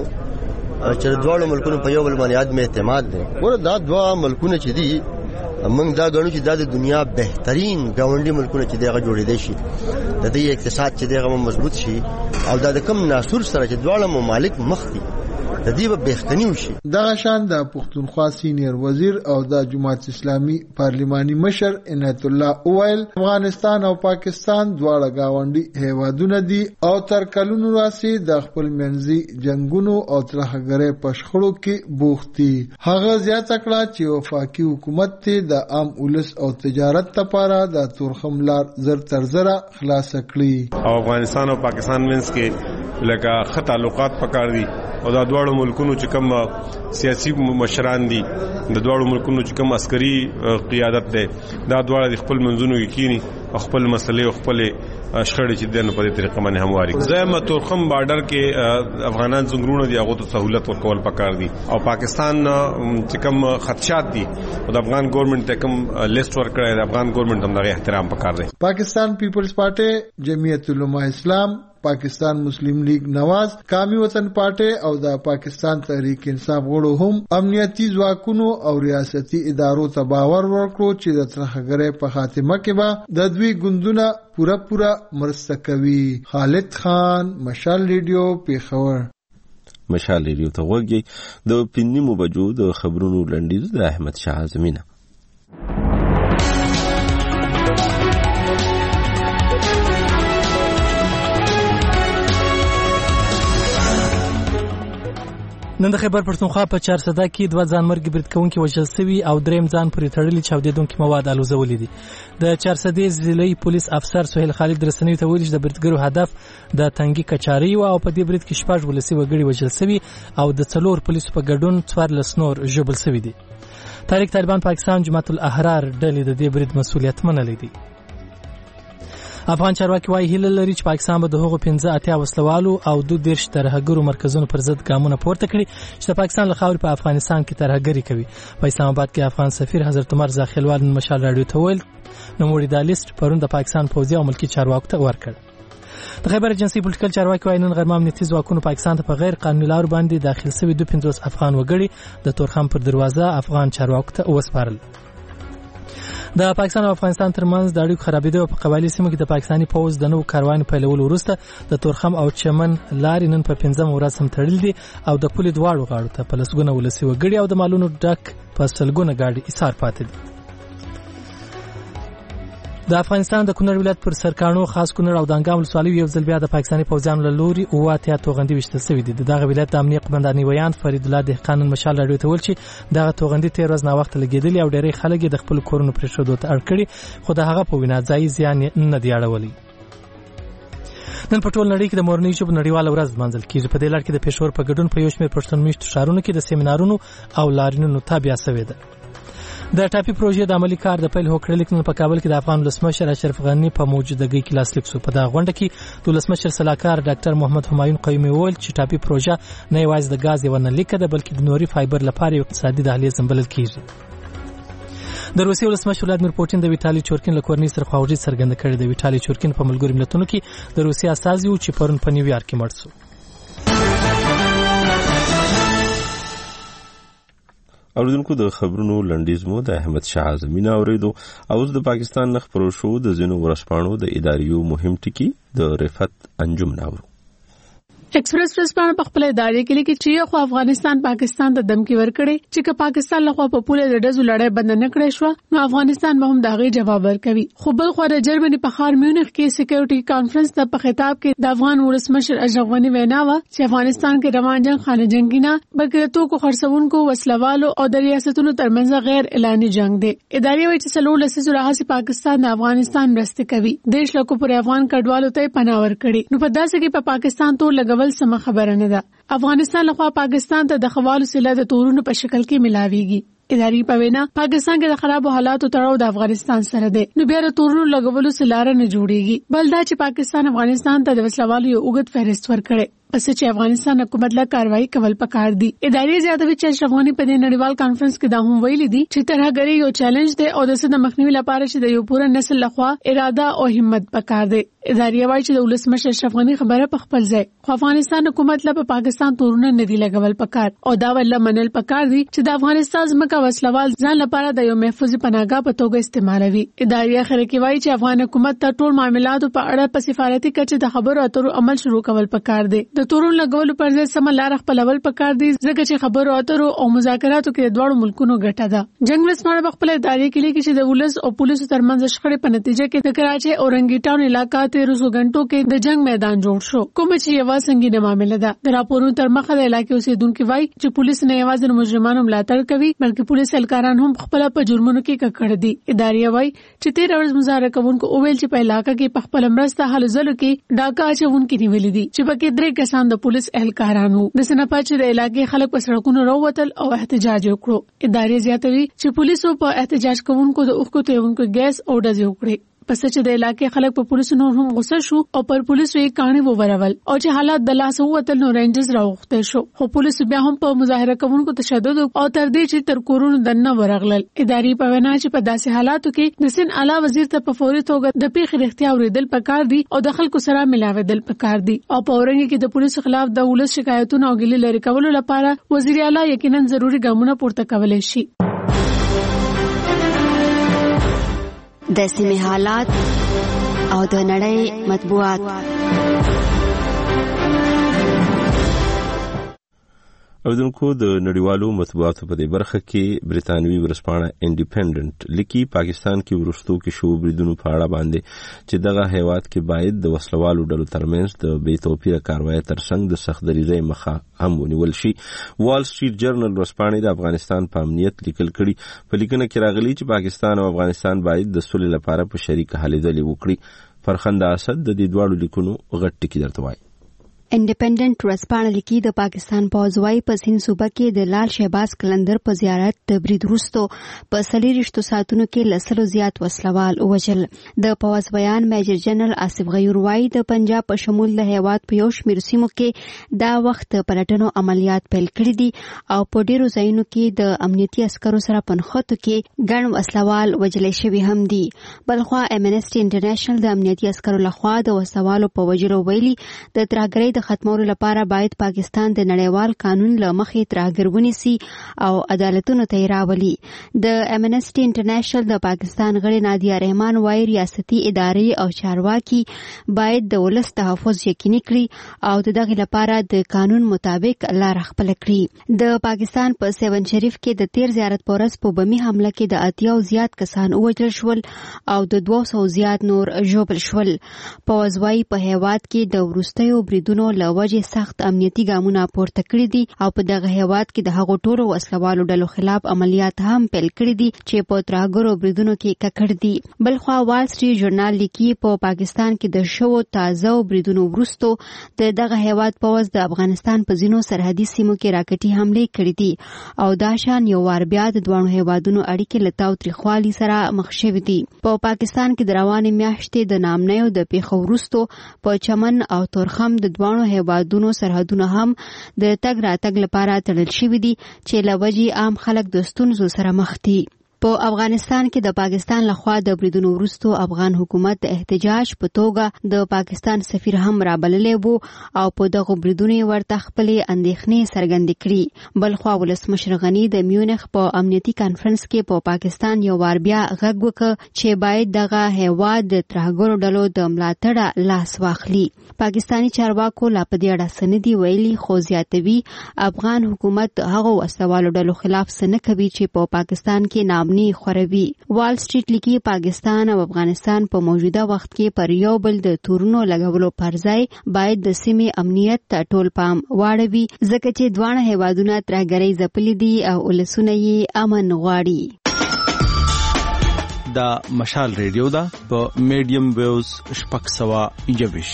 چې د دواړو ملکونو په یو بل باندې عدم اعتماد دی. ګوره دا دوه ملکونه چې دي موږ دا ګڼو چې دا د دنیا بهترین ګاونډي ملکونه چې دغه جوړېدای شي، د دې اقتصاد چې دغه مضبوط شي او دا د کم ناسور سره چې دواړه ممالک مخ دي د دې به بهتري وشي. دغه شان د پښتونخوا سینیر وزیر او د جماعت اسلامي پارلماني مشر عنایت الله اویل افغانستان او پاکستان دواړه گاونډي هیوادونه دي او تر کلونو راځي د خپل منځي جنگونو او ترهګرۍ په شخړو کې بوخت دي. هغه زیاته کړه چې وفاقي حکومت ته د عام ولس او تجارت لپاره د تورخم لار زر تر زر خلاص کړي. او افغانستان او پاکستان منځ کې لکه ښه تعلقات پکار دي او دا دواړو ملکونو چې کوم سیاسي مشران دي د دواړو ملکونو چې کوم عسکري قیادت ده دا دواړه د خپل منځونو کې کینی خپل مسلې او خپل شخړې چې دنه په دې طریقه باندې همواري. زما تورخم بارډر کې افغانان څنګهونه دي هغه ته سہولت ورکول پکار دي او پاکستان چې کوم خدشات دي او د افغان ګورنمنت ته کوم لیست ورکړی د افغان ګورنمنت هم دغه احترام پکار دی. پاکستان پیپلز پارټي، جمعیت علماء اسلام، پاکستان مسلم لیگ نواز، قومي وطن پارټي او د پاکستان تحریک انصاف غړو هم امنیتي ځواکونو او ریاستي ادارو ته باور ورکړو چې د ترهګرۍ په خاتمه کې به د دوی ګوندونه پوره پوره مرسته کوي. خالد خان، مشال ریډیو، پیښور. مشال ریډیو ته وګورئ. د پنځمو بجو د خبرونو لنډیز د احمد شاه زمینه. نن د خیبر پښتونخوا په چارسده کې دوه ځانمرګي برید کوونکي وژل شوي او دریم ځان پورې تړلي چاودېدونکي مواد الوزولي دي. د چارسدې ضلعي پولیس افسر سهیل خالد رسنیو ته ویلي چې د بریدګرو هدف د تنګي کچاري و او په دې برید کې شپږ ولسي وګړي وژل شوي او د څلور پولیسو په ګډون څوارلس نور ژوبل شوي دي. تحریک طالبان پاکستان جماعت الاحرار ډلې د دې برید مسؤلیت منلی دی. افغان چارواکي وايي هیله لري چې پاکستان به د هغو پنځه اتیا وسلوالو او دو دیرش ترهګرو مرکزونو پر ضد ګامونه پورته کړي چې د پاکستان له خاورې په افغانستان کې ترهګري کوي. په اسلام آباد کې افغان سفیر حضرت عمر زاخیلوال مشال راډیو ته ویل نوموړي دا لیست پرون د پاکستان پوځي او ملکي چارواکو ته ورکړ. د خیبر ایجنسي پولیټیکل چارواکي وايي نن غرمه امنیتي ځواکونو پاکستان ته په غیر قانوني لارو باندې داخل شوي دوه پنځوس افغان وګړي د تورخم پر دروازه افغان چارواکو ته وسپارل. د پاکستان او افغانستان ترمنځ د اړیکو خرابېدو په قبایلي سیمو کې د پاکستاني پوځ د نوو کاروان پیلولو وروسته د تورخم او چمن لارې نن په پنځمه ورځ هم تړل دي او د پولې دواړو غاړو ته په لسګونه ولسي وګړي او د مالونو ډک په سلګونه ګاډي ایثار پاتې دي. د افغانستان د کونړ ولایت پر سرکانو خاص کونړ او دانګام ولسوالۍ یو ځل بیا د پاکستاني پوځیانو له لوري اوه اتیا توغندي ویشتل شوي دي. دغه ولایت د امنیه قومندانۍ ویان فرید الله دهقان مشال راډیو ته ویل چې دغه توغندي تیر ورځ ناوخته لګېدلي او ډېری خلک د خپل کورونو پرېښودو ته اړ کړي خو د هغه په وینا ځایي زیان نه دی اړولی. نن په ټول نړۍ کې د مورنۍ ژبو نړیواله ورځ لمانځل کېږي. په دې لړ کې د پېښور په ګډون په یو شمېر پښتون میشتو ښارونو کې د سیمینارونو او لاریونونو تابع شوې ده. د ټاپي پروژې د عملي کار د پیل هوکړه لیک په کابل کې د افغان ولسمشر اشرف غني په موجودګۍ کې لاسلیک شو. په دغه غونډه کې د ولسمشر سلاکار ډاکټر محمد همایون قیومي وویل چې ټاپي پروژه نه یوازې د غاز یوه نه لیکه ده بلکې د نوري فایبر لپاره یو اقتصادي دهلیز بلل کېږي. د روسیې ولسمشر ولادیمیر پوتین د ویټالي چورکین له کورنۍ سره خواخوږي څرګنده کړې ده. ویټالي چورکین په ملګرو ملتونو کې د روسیې استازي و چې پرون په نیویارک کې مړ شو. اوریدونکو د خبرونو لنډیز مو د احمد شاه زمینه اوریدو. اوس د پاکستان نه خبرو شو د ځینو ورځپاڼو د اداریو مهم ټکي د رفت انجم ناورو. ایکسپریس ورځپاڼه په خپل ادارې کې لیکي چې خو افغانستان پاکستان ته دمکی ورکړي چې که پاکستان له خوا په پوله د ډزو لړۍ بند نه کړې شو نو افغانستان به هم د هغې جواب ورکوي. خو بل خوا د جرمني په ښار میونخ کې سکیورټي کانفرنس ته په خطاب کې د افغان ولسمشر اشرف غني وینا وه چې افغانستان کې روان جنګ خانه جنګي نه بلکې د توکو خرڅوونکو وسلوالو او د ریاستونو ترمنځ غیر اعلاني جنګ دی. ادارې وایي چې څلور لسیزو راهیسې پاکستان د افغانستان مرستې کوي. دېرش لکو پورې افغان کډوالو ته یې پناه ورکړې نو په داسې کې په پاکستان تور لګول سمه خبره نه ده. افغانستان لخوا پاکستان ته د خوالو سله د تورونو په شکل کې ملاويږي. اداري په وینا پاکستان کې د خرابو حالاتو تړاو د افغانستان سره دی نو بیا د تورونو لګولو سلاره نه جوړيږي. بل دا چې پاکستان افغانستان ته د وسلوالو یو اوږد فهرست ورکړي پس چې افغانستان حکومت له کاروایی کول پکار دي. ادارې زیاتوي چې اشرف غني په دې نړیوال کانفرنس کې دا هم ویلي دي چې ترهګري یو چیلنج دی او د سد مخنیوي لپاره چې د یو پوره نسل لخوا اراده او همت پکار دی. ادارې وايي چې د ولسمشر اشرف غني خبره په خپل ځای خو افغانستان حکومت له پاکستان تورونه نه دی لګول پکار او دا ول منل پکار دي چې د افغانستان ځمکه وسلوال ځان لپاره د یو محفوظ پناهګاه په توګه استعمالوي. ادارې اخر کې وايي چې افغان حکومت ته ټول معاملاتو په اړه په سفارتي کچه د خبرو اترو عمل شروع کول پکار دي. د تورونو لګولو پر ځای سم لار خپلول پکار دي ځکه چې خبرو اترو او مذاکراتو کې د دوړو ملکونو ګټه ده. جنگ ورسمانه خپل ادارې کې لیکي چې د ولس او پولیسو ترمنځ شخړې په نتیجه کې د کراچي او رنګیټاون علاقې ته روزو غنټو کې د جنگ میدان جوړ شو کوم چې یو سنگینه معاملې ده. د راپورونو تر مخه د علاقې اوسیدونکو وایي چې پولیس نه یوازې د مجرمانو ملاتړ کوي بلکې پولیس اهلکاران هم خپل په جرمونو کې ککړ دي. ادارې وایي چې تیر ورځ مظاهره کوونکو اوویل چې په علاقې کې په خپل مرسته حل زلو کې ډاکا اچونکو نیولې دي چې پکې درې کسان د پولیس اهلکارانو د سنپا چې د علاقې خلک په سړکونو راووتل او احتجاج وکړو. ادارې زیاتوي چې پولیسو په احتجاج کوونکو د اوښکو تویونکو ګیس او ډزې وکړې. پس چې د علاقې خلک په پولیسو نور هم غوسه شو او پر پولیسو یې کاڼي وورول او چې حالات د لاس ووتل نو رینجرز راوخته شو خو پولیسو بیا هم په مظاهره کوونکو تشدد او تر دې چې تر کورونو دننه ورغلل. اداري په وینا چې په داسې حالاتو کې د سن اعلی وزیر ته په فوري توګه د پیښې رښتیا اوریدل پکار دي او د خلکو سره ملاوېدل پکار دي او په اورنګ کې د پولیسو خلاف د ولس شکایتونو او ګیلې لري کولو لپاره وزیر اعلی یقینا ضروري ګامونه پورته کولای شي. د سیمې حالات او د نړۍ مطبوعات. اوردونکو د نړیوالو مطبوعاتو په دې برخه کې بریتانوي ورځپاڼه انډیپندنت لیکي پاکستان کې ورستو کې شو بریدونو په اړه باندې چې دغه هیواد کې باید د وسلوالو ډلو ترمنځ د بې توپیره کاروایی ترڅنګ د سخت دریځۍ مخه هم ونیول شي. وال سټریټ جرنل ورځپاڼې د افغانستان په امنیت لیکل کړي. په لیکنه کې راغلي چې پاکستان او افغانستان باید د صلح لپاره په شریک هلې ځلې وکړي. فرخنده اسد د دې دواړو لیکونو غټ ټکی درته وایي. انډیپندنت ورځپاڼه لیکي د پاکستان پوځ وايي په سیند صوبه کې د لال شهباز کلندر په زیارت د برید وروسته په څلېرویشتو ساعتونو کې له سلو زیات وسلوال ووژل. د پوځ بیان میجر جنرال آصف غیور وايي د پنجاب په شمول د هیواد په یو شمېر سیمو کې دا وخت پلټنو عملیات پیل کړي دي او په ډیرو ځایونو کې د امنیتي عسکرو سره په نښتو کې ګڼ وسلوال وژل شوي هم دي. بلخوا امنیسټي انټرنیشنل د امنیتي عسکرو لخوا د وسلوالو په وژلو ویلي د ترهګرۍ د ختمولو لپاره باید پاکستان د نړیوال قانون له مخې ترهګر ونیسي او عدالتونو ته یې راولي. د امنیسټي انټرنیشنل د پاکستان غړي نادیه رحمان وايي ریاستي ادارې او چارواکي باید د ولس تحفظ یقیني کړي او د دغه لپاره د قانون مطابق لار خپل کړي. د پاکستان په سیون شریف کې د تیر زیارت پورس په بمی حمله کې د اتیا او زیات کسان وژل شول او د دوه سوه زیات نور ژوبل شول. پوځ وايي په هیواد کې د وروستیو بریدونو له وجې سخت امنیتي ګامونه پورته کړي دي او په دغه هیواد کې د هغو ټولو وسلوالو ډلو خلاف عملیات هم پیل کړي دي چې په ترهګرو بریدونو کې ککړ دي. بلخوا وال سټریټ ژورنال لیکي په پاکستان کې د شوو تازه بریدونو وروسته د دغه هیواد پوځ د افغانستان په ځینو سرحدي سیمو کې راکټي حملې کړي دي او دا شان یو وار بیا د دواړو هیوادونو اړیکې له تاوتریخوالي سره مخ شوي دي. په پاکستان کې د روانې میاشتې د نامنیو د پیښو وروسته په چمن او تورخم د دواړو هیوادونو سرحدونه هم د تګ راتګ لپاره تړل شوي دي چې له وجې عام خلک د ستونزو سره مخ دي. په افغانستان کې د پاکستان لخوا د بریدونو وروسته افغان حکومت د احتجاج په توګه د پاکستان سفیر هم رابللی وو او په دغو بریدونو ورته خپلې اندېښنې څرګندې کړي. بلخوا ولسمشر غني د میونخ په امنیتي کانفرنس کې په پاکستان یو وار بیا غږ وکړ چې باید دغه هیواد د ترهګرو ډلو د ملاتړه لاس واخلي. پاکستاني چارواکو لا په دې اړه څه نه دي ویلي خو زیاتوي افغان حکومت هغو وسلوالو ډلو خلاف څه نه کوي چې په پاکستان کې نام خوروي. وال سټریټ لیکي پاکستان او افغانستان په موجوده وخت کې پر یو بل د تورونو لګولو پر ځای باید د سیمې امنیت ته ټول پام واړوي ځکه چې دواړه هیوادونه ترهګرۍ ځپلي دي او ولسونه یې امن غواړي. دا مشال ریډیو ده په میډیم ویوز شپږ سوه یوویش.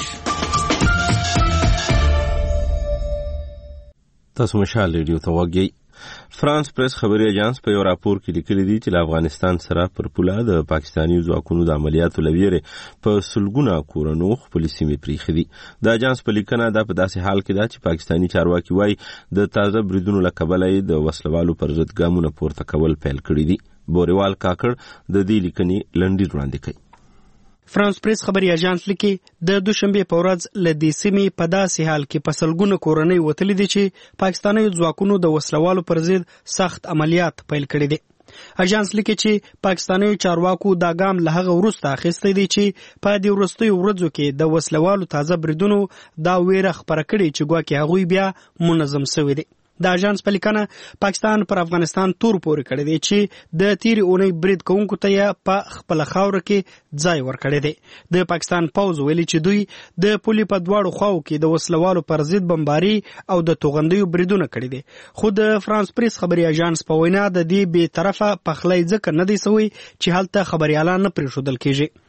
تاسو مشال ریډیو ته وګورئ. فرانس پریس خبري اژانس په یو راپور کې لیکلي دي چې افغانستان سره پر پوله د پاکستاني ځواکونو د عملیاتو لویره په سلګونه کورونو خپل سیمې پریخي دي. د اژانس په لیکنه دا په داسې حال کې ده چې پاکستاني چارواکي وايي د تازه بریدونو له کبله د وسلوالو پر ضد ګامونه پورته کول پیل کړي دي. بوریوال کاکړ د دې لیکنې لنډیز وړاندې کوي. فرانس پریس خبري اژانس لیکي د دوشنبه په ورځ ل دې سیمې په داسې حال کې په سلګونه کورنۍ وتلې دي چې پاکستاني ځواکونو د وسلوالو پر ضد سخت عملیات پیل کړي دي. اژانس لیکي چې پاکستاني چارواکو دا ګام له هغه وروسته اخیستی دی چې په دې وروستیو ورځو کې د وسلوالو تازه بریدونو دا ویره خپره کړې چې ګواکې هغوی بیا منظم شوي دي. د اژانس په لیکنه پاکستان پر افغانستان تور پورې کړی دی چې د تیری اونۍ برید کوونکو ته یې په خپل خاور کې ځای ورکړی دی. د پاکستان پوځ ویلي چې دوی د پولې په دواړو خواو کې د وسلوالو پر ضد بمباري او د توغندیو بریدونه کړي دي. خو د فرانس پریس خبري اژانس په وینا د دې بې طرفه پخلی ځکه نه دی سوی چې هلته خبريالان نه پرېښودل کېږي.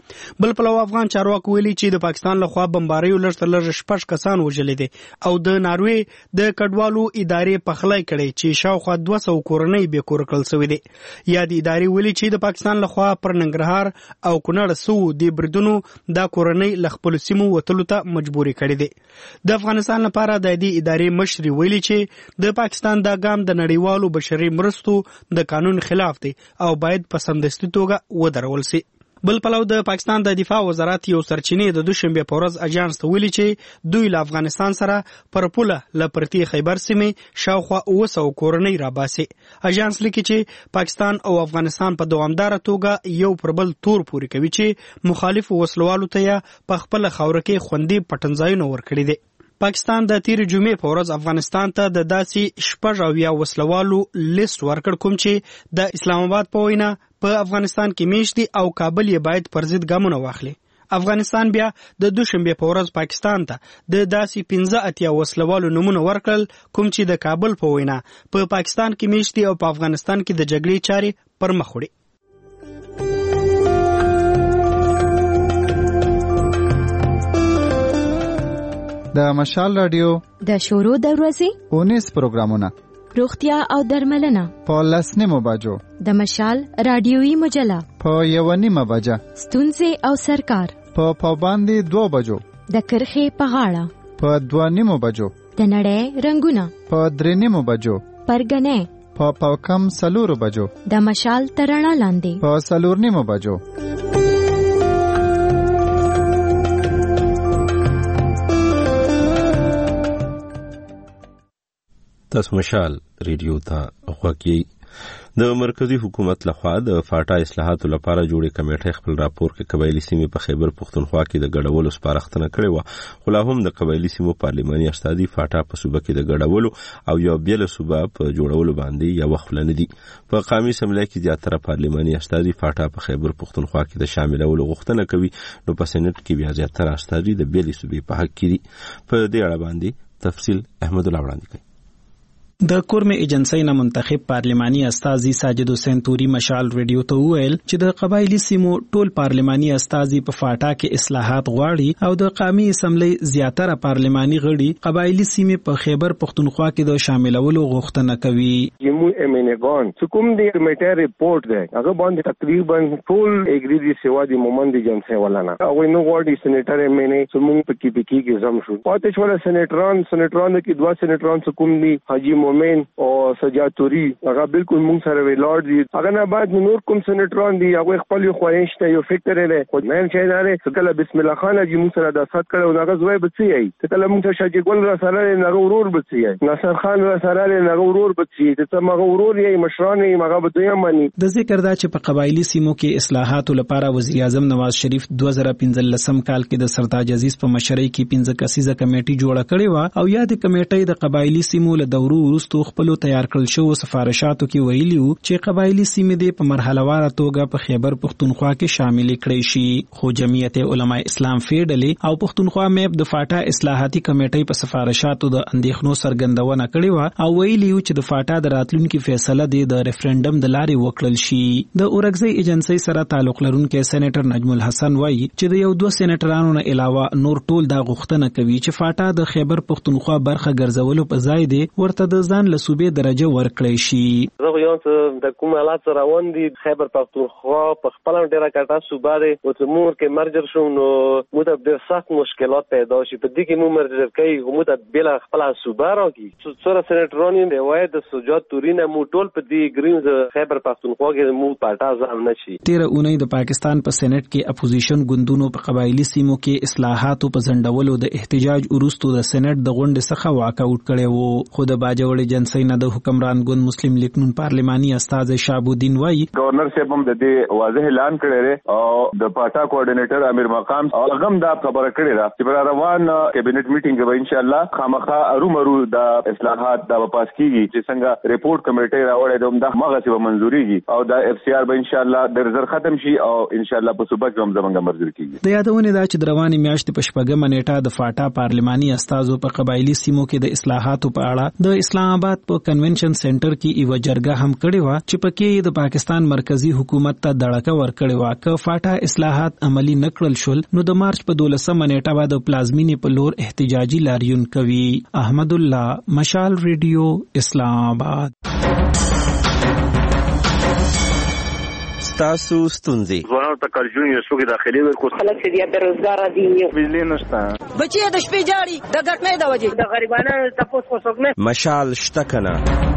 بل پلو افغان چارواکو ویلي چې د پاکستان لخوا بمباریو لږ تر لږه شپږ کسان وژلي دي او د ناروې د کډوالو ادارې پخلی کړي چې شاوخوا دوه سوه کورنۍ بې کوره کړل سوي دي. یا د ادارې ویلي چې د پاکستان لخوا پر ننګرهار او کونړ سوو د بریدونو دا کورنۍ له خپلو سیمو وتلو ته مجبوري کړي دي. د افغانستان لپاره د دې ادارې مشري ویلي چې د پاکستان دا ګام د نړیوالو بشري مرستو د قانون خلاف دی او باید په سمدستي توګه ودرول سي. بل پلو د پاکستان د دفاع وزارت یو سرچینې د دوشنبه په ورځ اجانس ته ویلي چې دوی له افغانستان سره پر پوله له پرتی خیبر سیمې شاوخوا اوه سوه کورنۍ راباسي. اجانس لیکي چې پاکستان او افغانستان په دوامداره توګه یو پر بل تور پوري کوي چې مخالف وسلوالو ته په خپل خاور کې خوندي پټنځایونه ورکړي دي. پاکستان د تیر جمعې په ورځ افغانستان ته د داسې شپږ اویا وسلوالو لیست ورکړ کوم چې د اسلام آباد په وینا په افغانستان کې میشت دي او کابل یې باید پر ضد ګامونه واخلي. افغانستان بیا د دوشنبه په ورځ پاکستان ته د داسې پنځه اتیا وسلوالو نمونه ورکړل کوم چې د کابل په وینا په پاکستان کې میشت دي او په افغانستان کې د جګړې چارې پر مخ وړي. د مشال رادیو د شورو د ورځې اونیس پروګرامونه روغتیا او درملنه په لسنیمو بجو د مشال رادیوي مجله په یو نیمه بجه ستونزې او سرکار په پاباندې دوه بجو د کرخې په غاړه په دوه نیمو بجو د نړۍ رنگونه په درې نیمو بجو پرګنې په پاکم سلورو بجو د مشال ترڼا لاندې په سلور نیمو بجو. تاسو مشال ریډیو ته غوږی. د مرکزی حکومت لخوا د فاټا اصلاحاتو لپاره جوړې کمیټې خپل راپور کې قبایلی سیمې په خیبر پختونخوا کې د ګډولو سپارښتنه کړې و، خو لا هم د قبایلی سیمو پارلماني استازي فاټا په صوبه کې د ګډولو او یو بیل صوبه په جوړولو باندې یو خپل نه دي. په قومي اسمبلی کې زیاتره پارلماني استازي فاټا په خیبر پختونخوا کې د شاملولو غوښتنه کوي، نو په سېنات کې بیا زیاتره استازي د بیل صوبې په حق کې دي. په دې اړه باندې تفصیل احمد الله وړاندې کوي. د کورمه ایجنسی نه منتخب پارلماني استازي ساجد حسین توري مشال ریډیو ته ویل چې د قبایلی سیمو ټول پارلماني استازي په فاټا کې اصلاحات غواړي او د قومي اسمبلی زیاتره پارلماني غړي قبایلی سیمې په خیبر پختونخوا کې د شاملولو غوښتنه کوي. یمو امینګان کوم د کمیټه ریپورت ده هغه باندې تقریبا ټول اګری دي سیوا دي مومند ایجنسی ولانه او نو غواړي سېنیټر امینې څومره پکې پکې کې زم شو پاتې شو سېنیټران سېنیټران کې دوه سېنیټران کوم دي حاجی مومن او سجاد توري هغه بالکل مونږ سره ویلار دي. هغه نه بعد نور کوم سېنیټران دي هغه خپل خواهش ته یو فکر لري خو مې چې داري کله بسم الله خان جی مونږ سره د سات کړو هغه زوی بچي ای کله مونږ ته شاجي ګل را سره نه ورور بچي ای ناصر خان را سره نه ورور بچي ته ما ورور یې مشران یې مغه بده مانی. د ذکر دا چې په قبایلی سیمو کې اصلاحاتو لپاره وزیر اعظم نواز شریف دوه زره پنځلسم کال کې د سرتاج عزیز په مشرۍ کې پنځه کسیزه کمیټه جوړه کړې و او یا د کمیټې د قبایلی سیمو له دورو وروسته خپل تیار کړل شو سفارشاتو کې ویلي وو چې قبایلی سیمې د په مرحله وار توګه په خیبر پختونخوا کې شامل کړي شي. خو جمعیت علماء اسلام فیډلې او پختونخوا میپ د فاټا اصلاحاتي کمیټې په سفارشاتو د اندېښنو څرګندونه کړې و او ویلي وو چې د فاټا د راتلونکو فیصله د ریفرندم د لارې وکړل شي. د اورګزۍ ایجنسی سره تعلق لرونکي سېنیټر نجم الحسن وایي چې د یو دوه سېنیټرانو نه علاوه نور ټول دا غوښتنه کوي چې فاټا د خیبر پختونخوا برخه ګرځولو په ځای دی ورته د ځان له صوبې درجه ورکړی شي. زه یو څه د کوم حالات روان دي خیبر پختونخوا په خپل ډیره کټه صوبه دی او څمور کې مرجر شو نو مو ته ډېر سخت مشکلات پیدا شي په دې کې مو مرجر کوي مو ته بل خپل صوبه راکې څوره سېنیټران دی وای د سجاد تورینه مو ټول په دې ګرینز خیبر پختونخوا کې مو پټا ځم نشي. تیر اونۍ د پاکستان په سېنات کې اپوزیشن ګوندونو په قبایلی سیمو کې اصلاحاتو په ځنډولو د احتجاج وروسته د سېنات د غونډې څخه واک آوټ کړی وو. خو د باجوړ ایجنسی نه د حکمران ګوند مسلم لیگ نون پارلماني استاد شابودین وایي گورنر صاحب هم د دې واضح اعلان کړی دی او د پاټا کوارډینیټر امیر مقام او هغه دا خبره کړې ده چې پر روان کابینټ میټینګ به ان شاء الله خامخا ارومرو د اصلاحات د واپس کیږي چې څنګه ریپورت کمیټه راوړې ده د مغه سی به منزوريږي او د اف سی آر به ان شاء الله د زر ختم شي او ان شاء الله په صوبه کې هم زمونږ منزور کیږي. د یادونه دا چې د رواني میاشتې په شپږمه نیټه د فاټا پارلماني استازو په قبایلی سیمو کې د اصلاحاتو په اړه د اسلام اسلام آباد په کنونشن سنټر کې یو جرګه هم کړې و چې پکې د پاکستان مرکزی حکومت ته دړکه ورکړې و ک فاټا اصلاحات عملی نکړل شول نو د مارچ په دولسمه نیټه بعد پلازمینې په لور احتجاجي لاریون کوي. احمد الله، مشال ریډیو، اسلام آباد. تاسو ستونزې ځوانانو ته کارجون یو څوک داخلي ورکو خلک چې بې روزګار دي بجلی نشته بچي د شپې جاړي د ګټنې د وجې د غریبانو تاسو کو څوک نه مشال شته کنه.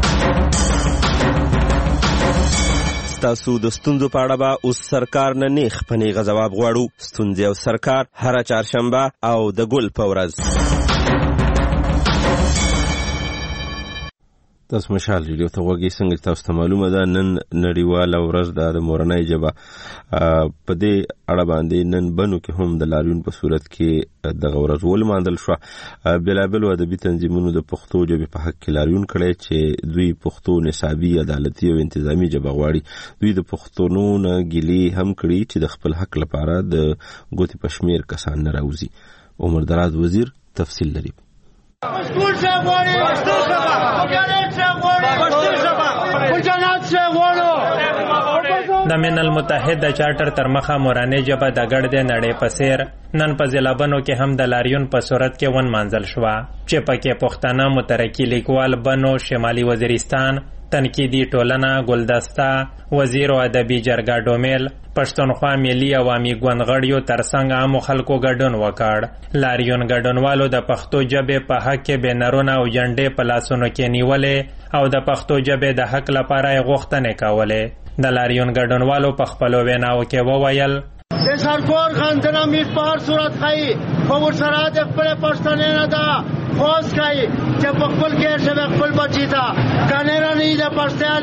تاسو د ستونزو په اړه به اوس سرکار نه نیخ په نیغه ځواب غواړو. ستونزې او سرکار هره چهارشنبه او د ګل په ورځ. تاسو مشال ریډیو ته وګورئ. څنګه تاسو ته معلومه ده نن نړیواله ورځ ده د مورنۍ ژبه. په دې اړه باندې نن بنو کې هم د لاریون په صورت کې دغه ورځ ولمانځل شوه. بېلابېلو ادبي تنظیمونو د پښتو ژبې په حق کې لاریون کړی چې دوی پښتو نصابي، عدالتي او انتظامي ژبه غواړي. دوی د پښتنو نه ګیلې هم کړي چې د خپل حق لپاره د ګوتې په شمېر کسان نه راوځي. عمر دراز وزیر تفصیل لري. پښتو ژبه پښتو ژبه پښتو ژبه د من المتحد د چارټر تر مخه مورنۍ ژبه د ګډ د نړۍ په څیر نن په ضلع بنو کې هم د لاریون په صورت کې ونمانځل شوه چې پکې پښتانه مترقي لیکوال بنو، شمالي وزیرستان، تنقیدي ټولنه، ګلدسته، وزیر او ادبي جرګه ډومیل، پښتونخوا ملي عوامي ګوند غړیو ترڅنګ عامو خلکو ګډون وکړ. لاریون ګډونوالو د پښتو ژبې په حق کې بینرونه او جنډې په لاسونو کې نیولې او د پښتو ژبې د حق لپاره یې غوښتنې کولې. د لاریون ګډونوالو په خپلو ویناوو کې وویل د سرکور خندنه میز په هر صورت ښایي په ورسره د خپلې پښتنې نه ده خوز ښایي چې په خپل کې شوی خپل بچي ته کنیره نه د پښتې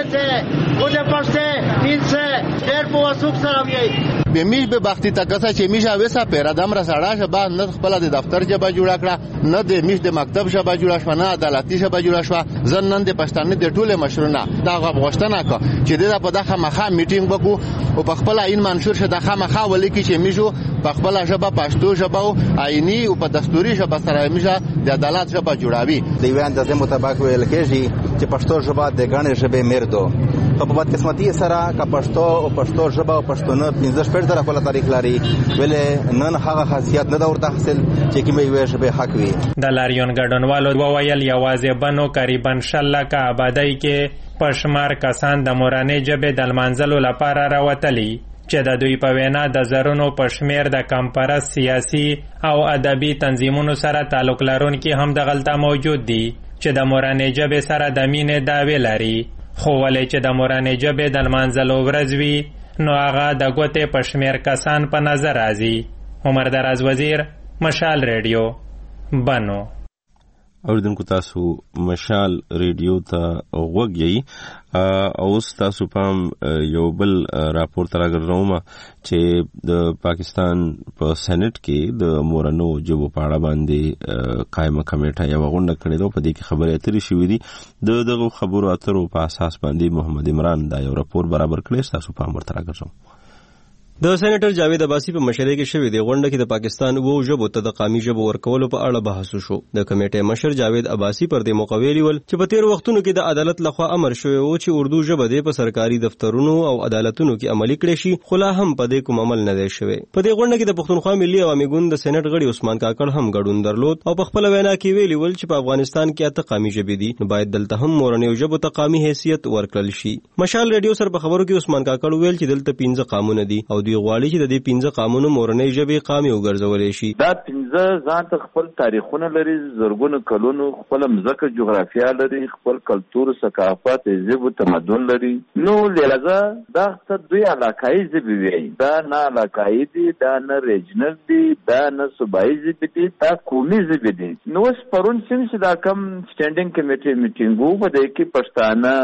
الف او د پښتې تینسه ډېر په وسوک سره ویي به میش به بختی تکسه چې میشه وسه پیرا دم را سړا شه بعد نه خپل د دفتر جبه جوړ کړه نه د میش د مکتب شبه جوړ شو نه عدالتي شبه جوړ شو. زنن د پښتنې د ټوله مشرونه دا غوښتنه کا چې د په دغه مخه میټینګ وکړو او په خپل عین منشور شه دغه مخه ولیکي چې میشو په خپل ژبه پښتو ژبه او عیني او په دستوري ژبه سره میشه د عدالت ژبه جوړاوي. د یو اندازې مطابق ویل کېږي چې پښتو ژبه د ګڼې ژبې مردو په بدقسمتي سره کا پښتو او پښتو ژبه او پښتون پنځه شپږ در خپل تاریخ لري ولې نن هغه خاصیت نه دا ورته حاصل چې کومې وې ژبه حق وي. د لاریون ګډونوالو وویل یوازې بنو قریبا شل لکه آبادی کې پشمار کسان د مورنۍ ژبې د لمانځلو لپاره راوتلي چې د دوی په وینا د زرونو په شمیر د کمپرس سیاسي او ادبي تنظیمونو سره تعلق لرونکي هم د غلطه موجود دي چې د مورنۍ ژبې سره د مینې دعوې لري. خو ولې چې د مورنۍ ژبې د لمانځلو ورځ وي نو هغه د ګوتې په شمیر کسان په نظر راځي. عمر دراز وزیر، مشال ریډیو، بنو. اوریدونکو تاسو مشال ریډیو ته غوږ یې او اوس تاسو پام یو بل راپور ته راګرځوم چې د پاکستان په سېنات کې د مورنو ژبو په اړه باندې قائمه کمیټه یو غونډه کړې ده. په دې کې خبرې اترې شوې دي. د دغه خبرو اترو په اساس باندې محمد عمران دا یو راپور برابر کړی. تاسو پام ورته راګرځوم. د سېنیټر جاوید عباسی په مشرۍ کې شوې د غونډه کې د پاکستان وو ژبو ته د قامي ژبو ورکولو په اړه بحث وشو. د کمیټې مشر جاوید عباسی پر دې موقع ویلي ول چې په تیر وختونو کې د عدالت لخوا امر شوی و چې اردو ژبه د په سرکاري دفترونو او عدالتونو کې عملي کړي شي، خو لا هم په دې کوم عمل نه دی شوی. په دې غونډه کې د پښتونخوا ملي عوامي ګوند د سېنیټ غړي عثمان کاکړ هم ګډون درلود او په خپل وینا کې ویلي ول چې په افغانستان کې اته قامي ژبې دي، نو باید دلته هم مورنۍ ژبو ته قامي حیثیت ورکړل شي. مشال ریډیو سره په خبرو کې عثمان کاکړ ویل چې دلته پنځه قانون دي او دوی غواړي چې د پنځه قانونو مورنۍ ژبې قامي وګرځولې شي. دا پنځه ځان ته خپل تاریخونه لري، زرګونه کلونو خپل مځکه جغرافیا لري، خپل کلتور، ثقافت، ژبه، تمدن لري. نو لږه دا څه دوی علاقايي ژبې وي، دا نه علاقايي دي، دا نه ریجنل دي، دا نه صوبایي ژبې دي، دا قومي ژبې دي. نو اوس پرون چې دا کم سټینډینګ کمیټې میټینګ وو په دې کې پښتانه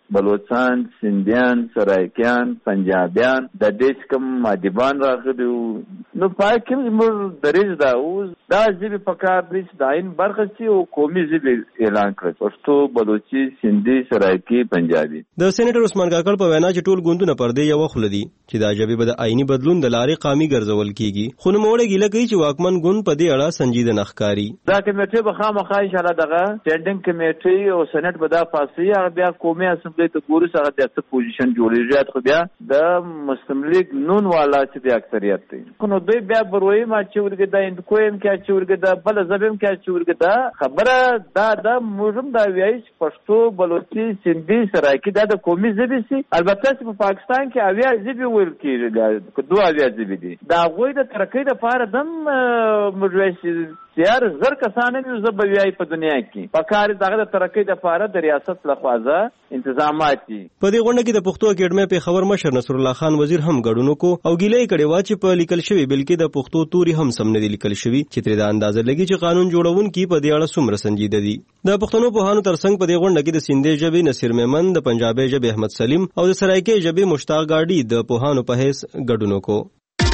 بلوچستان، سندیان، سرایکیان، پنجابیان د دې کوم مادیبان راغلي نو پای کې موږ درېج دا اوس دا ژبې په کار دي چې د عین برخه شي او قومي ژبې اعلان کړي، پښتو، بلوچي، سندي، سرایکي، پنجابي. د سېنیټر عثمان کاکړ په وینا چې ټول ګوندونه پر دې یو خل دي چې دا ژبې به د آئینی بدلون د لارې قامي ګرځول کیږي، خو نوموړی ګیله کوي چې واکمن ګوند په دې اړه سنجیده نه ښکاري. دا کمیټه به خامخا ان شاء الله دغه سټینډینګ کمیټه او سېنیټ به دا فاصله هغه بیا قومي اسمبلی ته ګوري هغه د څه پوزیشن جوړیږي، خو بیا د مسلم لیگ نون والا چې د اکثریت دی نو دوی بیا بروي ما چې ورګه د اندکویم کې چې ورګه د بل زبم کې چې ورګه دا خبره دا د موږم دا وایي چې پښتو، بلوچي، سندي، سرایکي دا د قومي ژبې سي. البته چې په پاکستان کې اویا ژبې ویل کېږي، که دوه اویا ژبې دي دا غوي د ترقۍ لپاره دم موږ یار زر کسانه دي زبویای په دنیا کې په کار دغه د ترقۍ لپاره د ریاست لخوا انتظامات دي. په دې غونډه کې د پښتو اکیډمي په خبر مشر نصر الله خان وزیر هم ګډون وکړ او ګیلې کړي وا چې په لیکل شوی بل کې د پښتو توري هم سم نه دي لیکل شوی چې تر دا اندازه لګي چې قانون جوړونکي په دې اړه څومره سنجیده دي. د پښتنو په هانو ترڅنګ په دې غونډه کې د سندي ژبې نصیر میمن، د پنجابي ژبې احمد سلیم او د سرایکي ژبې مشتاق گاډي د پوهانو په حیث ګډون وکړ.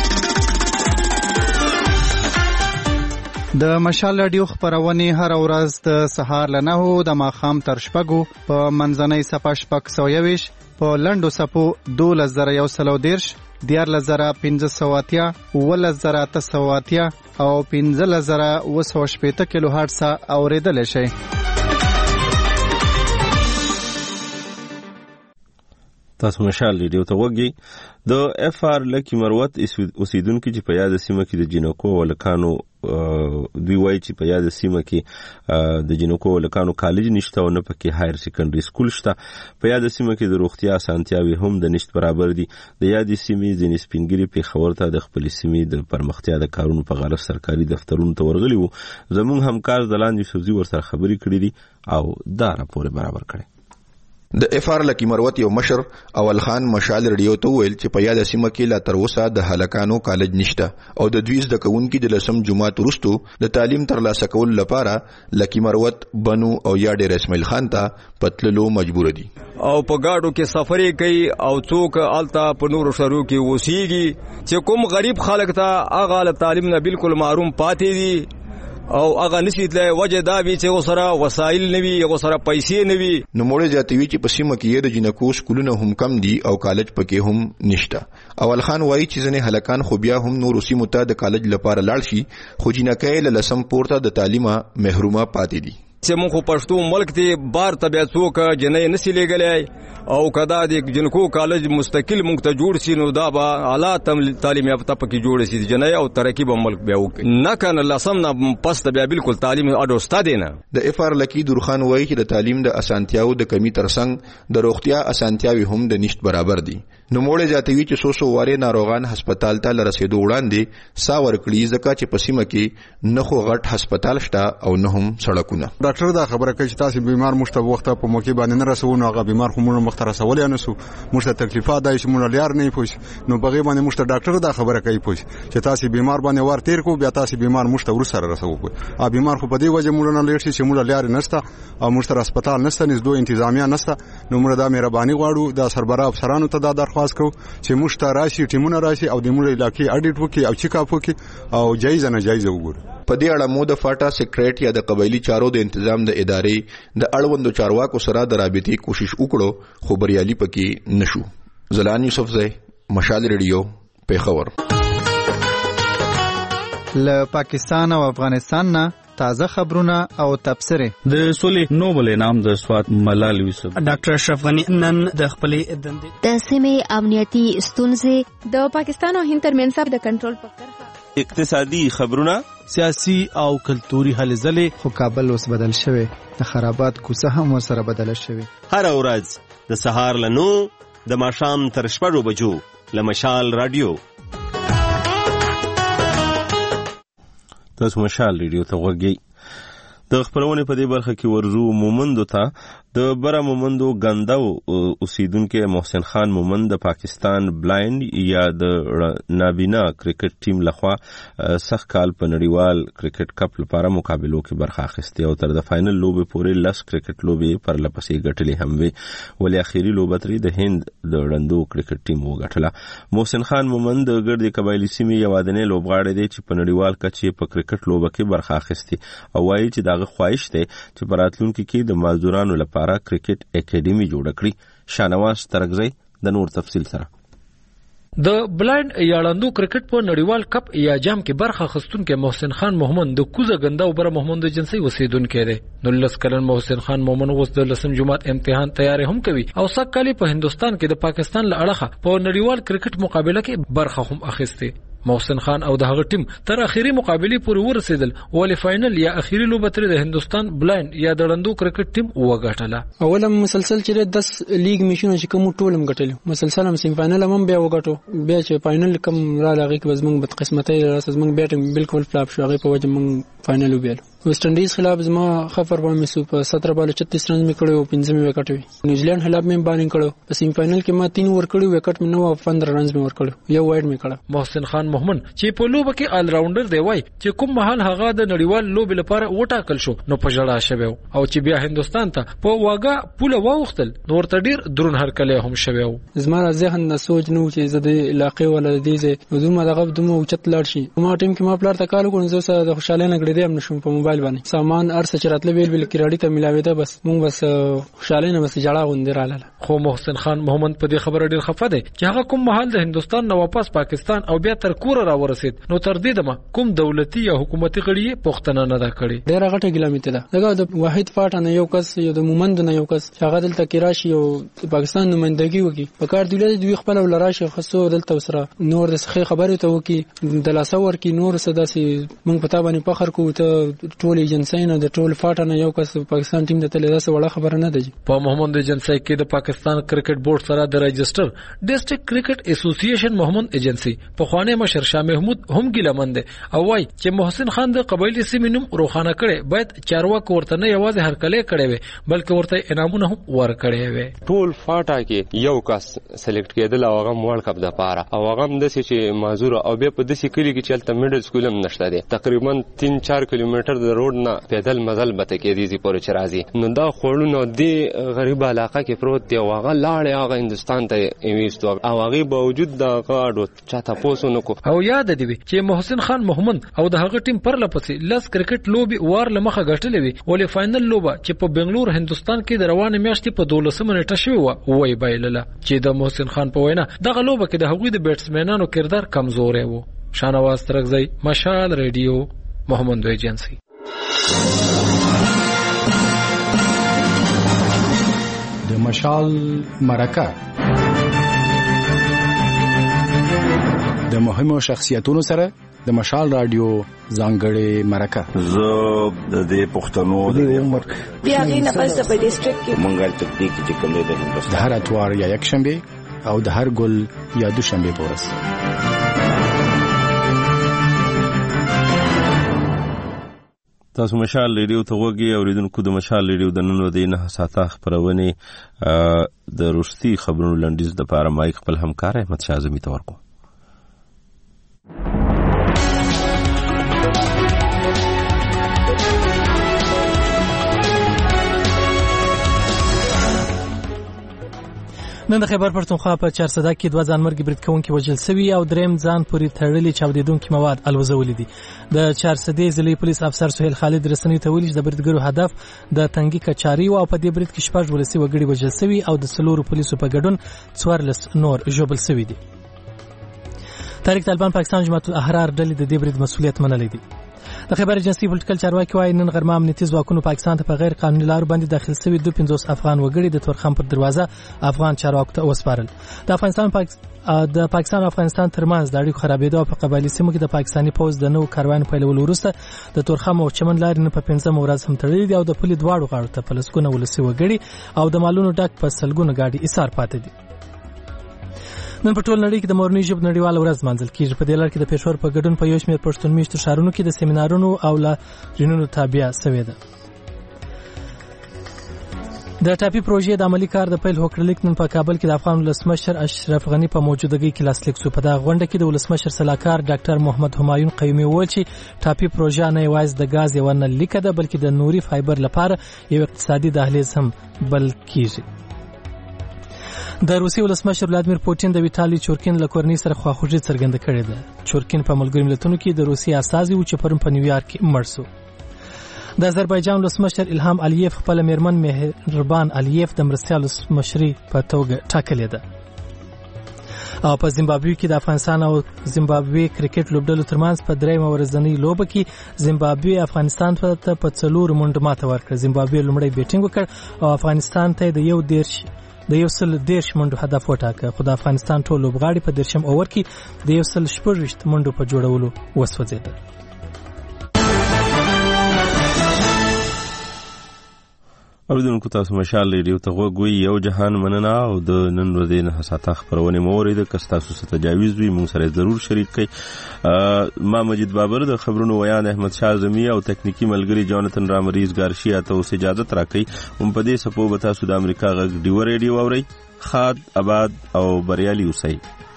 د مشال رادیو خبرونه هر ورځ د سهار له نهو د ماښام تر شپږو په منځنۍ صفه شپږ سوه یویش په لنډو صفو دولس زره یو سل او دېرش، دیارلس زره پنځه سوه اتیا، اوولس زره اته سوه اتیا او پنځلس زره اوه سوه شپېته کیلو هرټز اورېدلی شئ. تاسو مشال ریډیو ته وګورئ. د اف آر لکی مروت اوسیدونکو چې په یاد سیمه کې د جنکو ولکانو دوی وایي چې په یاد سیمه کې د جنکو ولکانو کالج نشته او نه پکې هایر سیکنډري سکول شته. په یاد سیمه کې د روغتیا اسانتیاوي هم د نشت برابر دي. د یاد سیمې ځینې سپینګری پیښور ته د خپل سیمې د پرمختیا د کارونو په غرض سرکاري دفترونو ته ورغلي وو. زموږ همکار ځلاند یوسفزي ورسره خبرې کړې دي او دا راپور برابر کړي. د اف آر لکی مروت یو مشر اول خان مشال ریډیو ته ویل چې په یاد سیمه کې لا تر اوسه د هلکانو کالج نشته او د دوی زده کوونکي د لسم جمعات وروسته د تعلیم ترلاسه کول لپاره لکی مروت، بنو او یا ډیر اسماعیل خان ته پتللو مجبور دي او په گاډو کې سفرې کوي او څوک التا په نورو شهرو کې اوسېږي چې کوم غریب خلک ته هغه له تعلیم نه بالکل محروم پاتې دي او هغه نشیتله وجه دا وی چې وسره وسایل نوي، وسره پیسې نوي. نو موږ جاتوي چې په سیمه کې د جنکو سکولونه هم کم دي او کالج پکې هم نشته. اول خان وایي چې ځنې هلکان خو بیا هم نور سیمو ته د کالج لپاره لاړ شي خو جنکې له لسم پورته د تعلیمه محرومه پاتې دي. چې مونږ پښتو ملک ته بار طبيعت څوک جنې نسی لګلای او کدا د جنکو کالج مستقل مونږ ته جوړ شي نو دا به اعلی تعلیم یافته پکې جوړ شي جنې او ترقی به ملک بیا نه کنه لسم نه پس بیا بالکل تعلیم اډو ستاد نه. د اف آر لکی درخان وایي چې د تعلیم د اسانتیاو د کمی ترڅنګ د روغتیا اسانتیاوي هم د نشټ برابر دي. نو موږ جاتوي چې سو سو واره ناروغان هسپتال ته لرسېدو وړاندې سا ورکړي ځکه چې په سیمه کې نه خو غټ هسپتال شته او نه هم سړکونه. ډاکټر دا خبره کوي چې تاسو بیمار مشته وخت په موقع باندې نه رسو نو هغه بیمار خو موږ مخ ته رسول نه سو مشته تکلیفات دای چې موږ لار نه پوښ نو بغي باندې مشته ډاکټر دا خبره کوي پوښ چې تاسو بیمار باندې ور تیر کو بیا تاسو بیمار مشته ور سره رسو کو ا بیمار خو په دې وجه موږ نه لیر شي چې موږ لار نشته او مشته هسپتال نشته نږدې انتظامیه نشته نو موږ دا مهرباني غواړو د سربراہ افسرانو ته دا درخواست کوو چې مشته راشي ټیمونه راشي او د موږ علاقې اډیټ وکي او چیک اپ وکي او جایز نه جایز وګوري. په دې اړه مو د فاټا سیکریټ یا د قبایلی چارو د تنظیم د ادارې د اړوندو چارواکو سره د رابطې کوشش وکړو خو بریالي پکې نشو. زلان یوسفزی، مشال ریډیو، پیښور. له پاکستان او افغانستان نه تازه خبرونه او تبصره. د سولې نوبل انعام د سوات ملال یوسف ډاکټر اشرف غنی نن د خپلې دندې د سیمې امنیتي ستونزې د پاکستان او هند ترمنځ د کنټرول په کرښه، اقتصادي خبرونه، سیاسي او کلتوري هلې ځلې. خو کابل اوس بدل شوی، د خرابات کوڅه هم ورسره بدله شوی. هر ورځ د سهار له نو د ماښام تر شپږو بجو له مشال رادیو. تاسو مشال ریډیو ته وګورئ. د خبرونه په دې برخه کې ورزو مومندو ته د بره مومندو غنداو اوسیدونکو محسن خان مومند د پاکستان بلایند یا د نابینا کرکټ ټیم لخوا سخت کال په نړیوال کرکټ کپ لپاره مقابلو کې برخه اخیسته او تر د فائنل لوبې پورې لس کرکټ لوبې پر لپسې ګټلې هم وي ولې اخیری لوبتري د هند د وړاندو کرکټ ټیم وګټله محسن خان مومند د ګردي قبایلی سیمې یوادنې لوبغاړی دی چې په نړیوال کچې په کرکټ لوبه کې برخه اخیسته او وايي چې دغه خواهش دی چې په راتلونکي کې د مازدورانو لپاره کرکټ اکیډمي جوړ کړي. شانواز ترغزی د نور تفصیل سره. د بلایند یاړندو کرکټ په نړیوال کپ یا جام کې برخه اخیستونکو محسن خان محمد د کوزه غندا او بر محمد جنسي اوسیدونکو دی. نو لس کلن محسن خان محمد اوس د لسم جمعات امتحان تیاری هم کوي او سږ کال په هندستان کې د پاکستان له اړخه په نړیوال کرکټ مقابله کې برخه هم اخیسته. محسن خان او د هغه ټیم تر اخیری مقابله پورې ورسېدل ولې فائنل یا اخیری لوبه تر د هندستان بلایند یا د وړاندو کرکټ ټیم وګټله. اوله مسلسل چې دس لیګ میشونه چې کوم ټولم ګټل مسلسل هم سیم فائنل هم بیا وګټو بیا چې فائنل کم را لغی کې زمنګ بد قسمتۍ راس زمنګ بیټینګ بالکل فلاپ شو هغه په وجه موږ فائنل وبیل. ویسټ انډیز خلاف زما خفر باندې سو په ستر بال چھتیس رن می کړو پنځه می وکټوي. نیوزیلند خلاف می باندې کړو په سیم فائنل کې ما تین ور کړو وکټ می نو پندرہ رنز می ور کړو یو وایډ می کړو. محسن خان محمد چې په لوبه کې آل راونډر دی وای چې کوم محل هغه د نړیوال لوبې لپاره وټاکل شو نو په جړه شوی او چې بیا هندستان ته په واګه پوله واوختل نور ته ډیر درون هرکله هم شوی. زما ذهن نه سوچ نو چې زه د علاقې ولا د دې دومره دغه دومره اوچت لاړ شي ما ټیم کې ما پلار ته کال کوم زه سره د خوشاله نه غړې دې هم نشم په موبایل باندې سامان ارسه چراتله ویل ویل کراړی ته ملاوي ده بس مونږ بس خوشاله نه بس جړه غوندې رااله. خو محسن خان محمد په دې خبره ډیر خفه دی چې هغه کوم محل د هندستان نه واپس پاکستان او بیا تر کور را ورسید نو تر دې دمه کوم دولتي یا حکومتي غړي پښتنه نه دا کړي. ډیر غټه ګلامته ده دغه د واحد فاټ نه یو کس یو د مومند نه یو کس هغه دلته کې راشي او پاکستان نمائندګي وکي په کار دولت دوی خپل ولراشي خصو دلته وسره نور د څخه خبره ته وکي د لاسور کې نور صداسي مونږ پتا باندې فخر کوو ته ټول ایجنسی نه د ټول فاټ نه یو کس پاکستان ټیم ته تللی دا وړه خبره نه ده. په محمد ایجنسی کې د پاکستان کرکټ بورډ سره د رجسٹر ډیسټریکټ کرکټ اسوسییشن محمد ایجنسی په خوانه مشر شاه محمود هم ګلمند او وای چې محسن خان د قبایلی سیمې نوم روخانه کړي باید چارواک ورته نه یوازې هرکله کړي وي بلکې ورته انعامونه هم ورکړي وي. ټول فاټا کې یو کس سلیکټ کېدل او هغه ورلد کپ د پاره او هغه هم د چې معذور او به په دسي کلی کې چلته میډل سکول هم نشته دي تقریبا تین چار کیلومتر د روډ نه پیدل مزل بته کې دي پورې چرازي نو دا خورونو دی غریب علاقه کې پروت دی او هغه لاړ هغه هندستان ته ایويستو او هغه باوجود دا غاډو چاته پوسو نکو او یاد دی چې محسن خان محمد او د هغه ټیم پر لپسې لاس کرکټ لوبي وار لمخه غټلې وي ولې فائنل لوبه چې په بنگلور هندستان کې د روانه میاشتې په دولسمه نیټه شوی و وای بایلله چې د محسن خان په وینا دغه لوبه کې د هغوی د بیټسمنانو کردار کمزورې وو. شانواز ترغزی مشال ریډیو محمد ایجنسی. د مشال مرکه د مهمو شخصیتونو سره د مشال رادیو ځانګړې مرکه زه د دې پښتنو د عمر بیا غي نه پس په ډیسټریکټ کې منګل تکنیک چې کوم دی د هندستان د هر اتوار یا یک شنبه او د هر ګل یا دوشنبه پورس. تاسو مشال ریډیو ته وګورئ او ریډونکو د مشال ریډیو د نن ودی نه ساته خبرونه د روشتي خبرونو لنډیز د پاره مایک خپل همکار احمد شاه اعظمي ته ورکو. نن د خیبر پښتونخوا په چارسده کې دوه ځانمرګي برید کوونکي وژل شوي او دریم ځان پورې تړلي چاودیدونکي مواد الوزولي دي. د چارسدې ضلعي پولیس افسر سهیل خالد رسنۍ ته ویلي چې د بریدګرو هدف د تنګي کچاري او په دې برید کې شپږ ولسي وګړي وژل شوي او د څلورو پولیسو په ګډون څوارلس نور ژوبل شوي دي. تحریک طالبان پاکستان جماعت الاحرار ډلې د دې برید مسؤلیت منلی دی. د خبر ایجنسی پولیټیکل چارواکي وايي نن غرمه امنیتي ځواکونو پاکستان ته په غیر قانوني لارو باندې داخل شوي دوه پنځوس افغان وګړي د تورخم پر دروازه افغان چارواکو ته وسپارل. د افغانستان پاک د پاکستان او افغانستان ترمنځ د اړیکو خرابېدو په قبایلی سیمو کې د پاکستاني پوز د نو کاروان پیلولو وروسته د تورخم او چمن لارې نه په پنځم ورځ هم تړلې دي او د پولي دواړو غاړو ته په لسګونه ولسي وګړي او د مالونو ډک په سلګونو گاډي ایثار پاتې دي. نن په ټول نړۍ کې د مورنۍ ژبې نړیواله ورځ مانځل کیږي. په دې لړ کې د پېښور په ګډون په یو شمېر پښتون میشتو ښارونو کې د سیمینارونو او لاریونونو تابع شوې ده. د ټاپي پروژې د عملی کار د پیل هوکړلیک نن په کابل کې د افغان ولسمشر اشرف غنی په موجودګۍ کې لاسلیک شو. په دغه غونډه کې د ولسمشر سلاکار ډاکټر محمد همایون قیومي وویل چې ټاپي پروژه نه یوازې د غاز یوه نه لیکه ده بلکې د نوري فایبر لپاره یو اقتصادي دهلیز هم بل کیږي. د روسي ولسمشر ولادیمیر پوتین د ویټالي چورکین له کورنۍ سره خواخوږي څرګنده کړې ده. چورکین په ملګرو ملتونو کې د روسي استازي و چې پرون په نیویارک کې مړ شو. د آذربایجان ولسمشر الهام الیف خپل میرمن مهربان الیف د مرستیال ولسمشري په توګه ټاکلې ده. او په زیمبابوې کې د افغانستان او زیمبابوې کرکټ لوبډلو ترمنځ په دریمه ورځنۍ لوبه کې زیمبابوې افغانستان ته په څلور منډو ماته ورکړه. زیمبابوې لومړی بیټینګ وکړ او افغانستان ته د یو دیرش د یو سل دیرش منډو هدف وټاکه، خو د افغانستان ټول لوبغاړي په دیرشم اوور کې د یو سل شپږویشت منډو په جوړولو وسوځېدل. اوریدونکو تاسو مشال ریډیو ته غوږ یو جهان مننه او د نن ورځې نه حساته خبرونه مورید که تاسو څه تجاویز وي موږ سره ضرور شریک کړئ. ما مجید بابر د خبرونو ویان احمد شاه زمی او تکنیکی ملګری جانتن رامریز ګارشیا ته اوس اجازه راکړئ. هم په دې سپو به تاسو د امریکا غږ ډیو ریډیو اورئ. خاد آباد او بریالي اوسئ.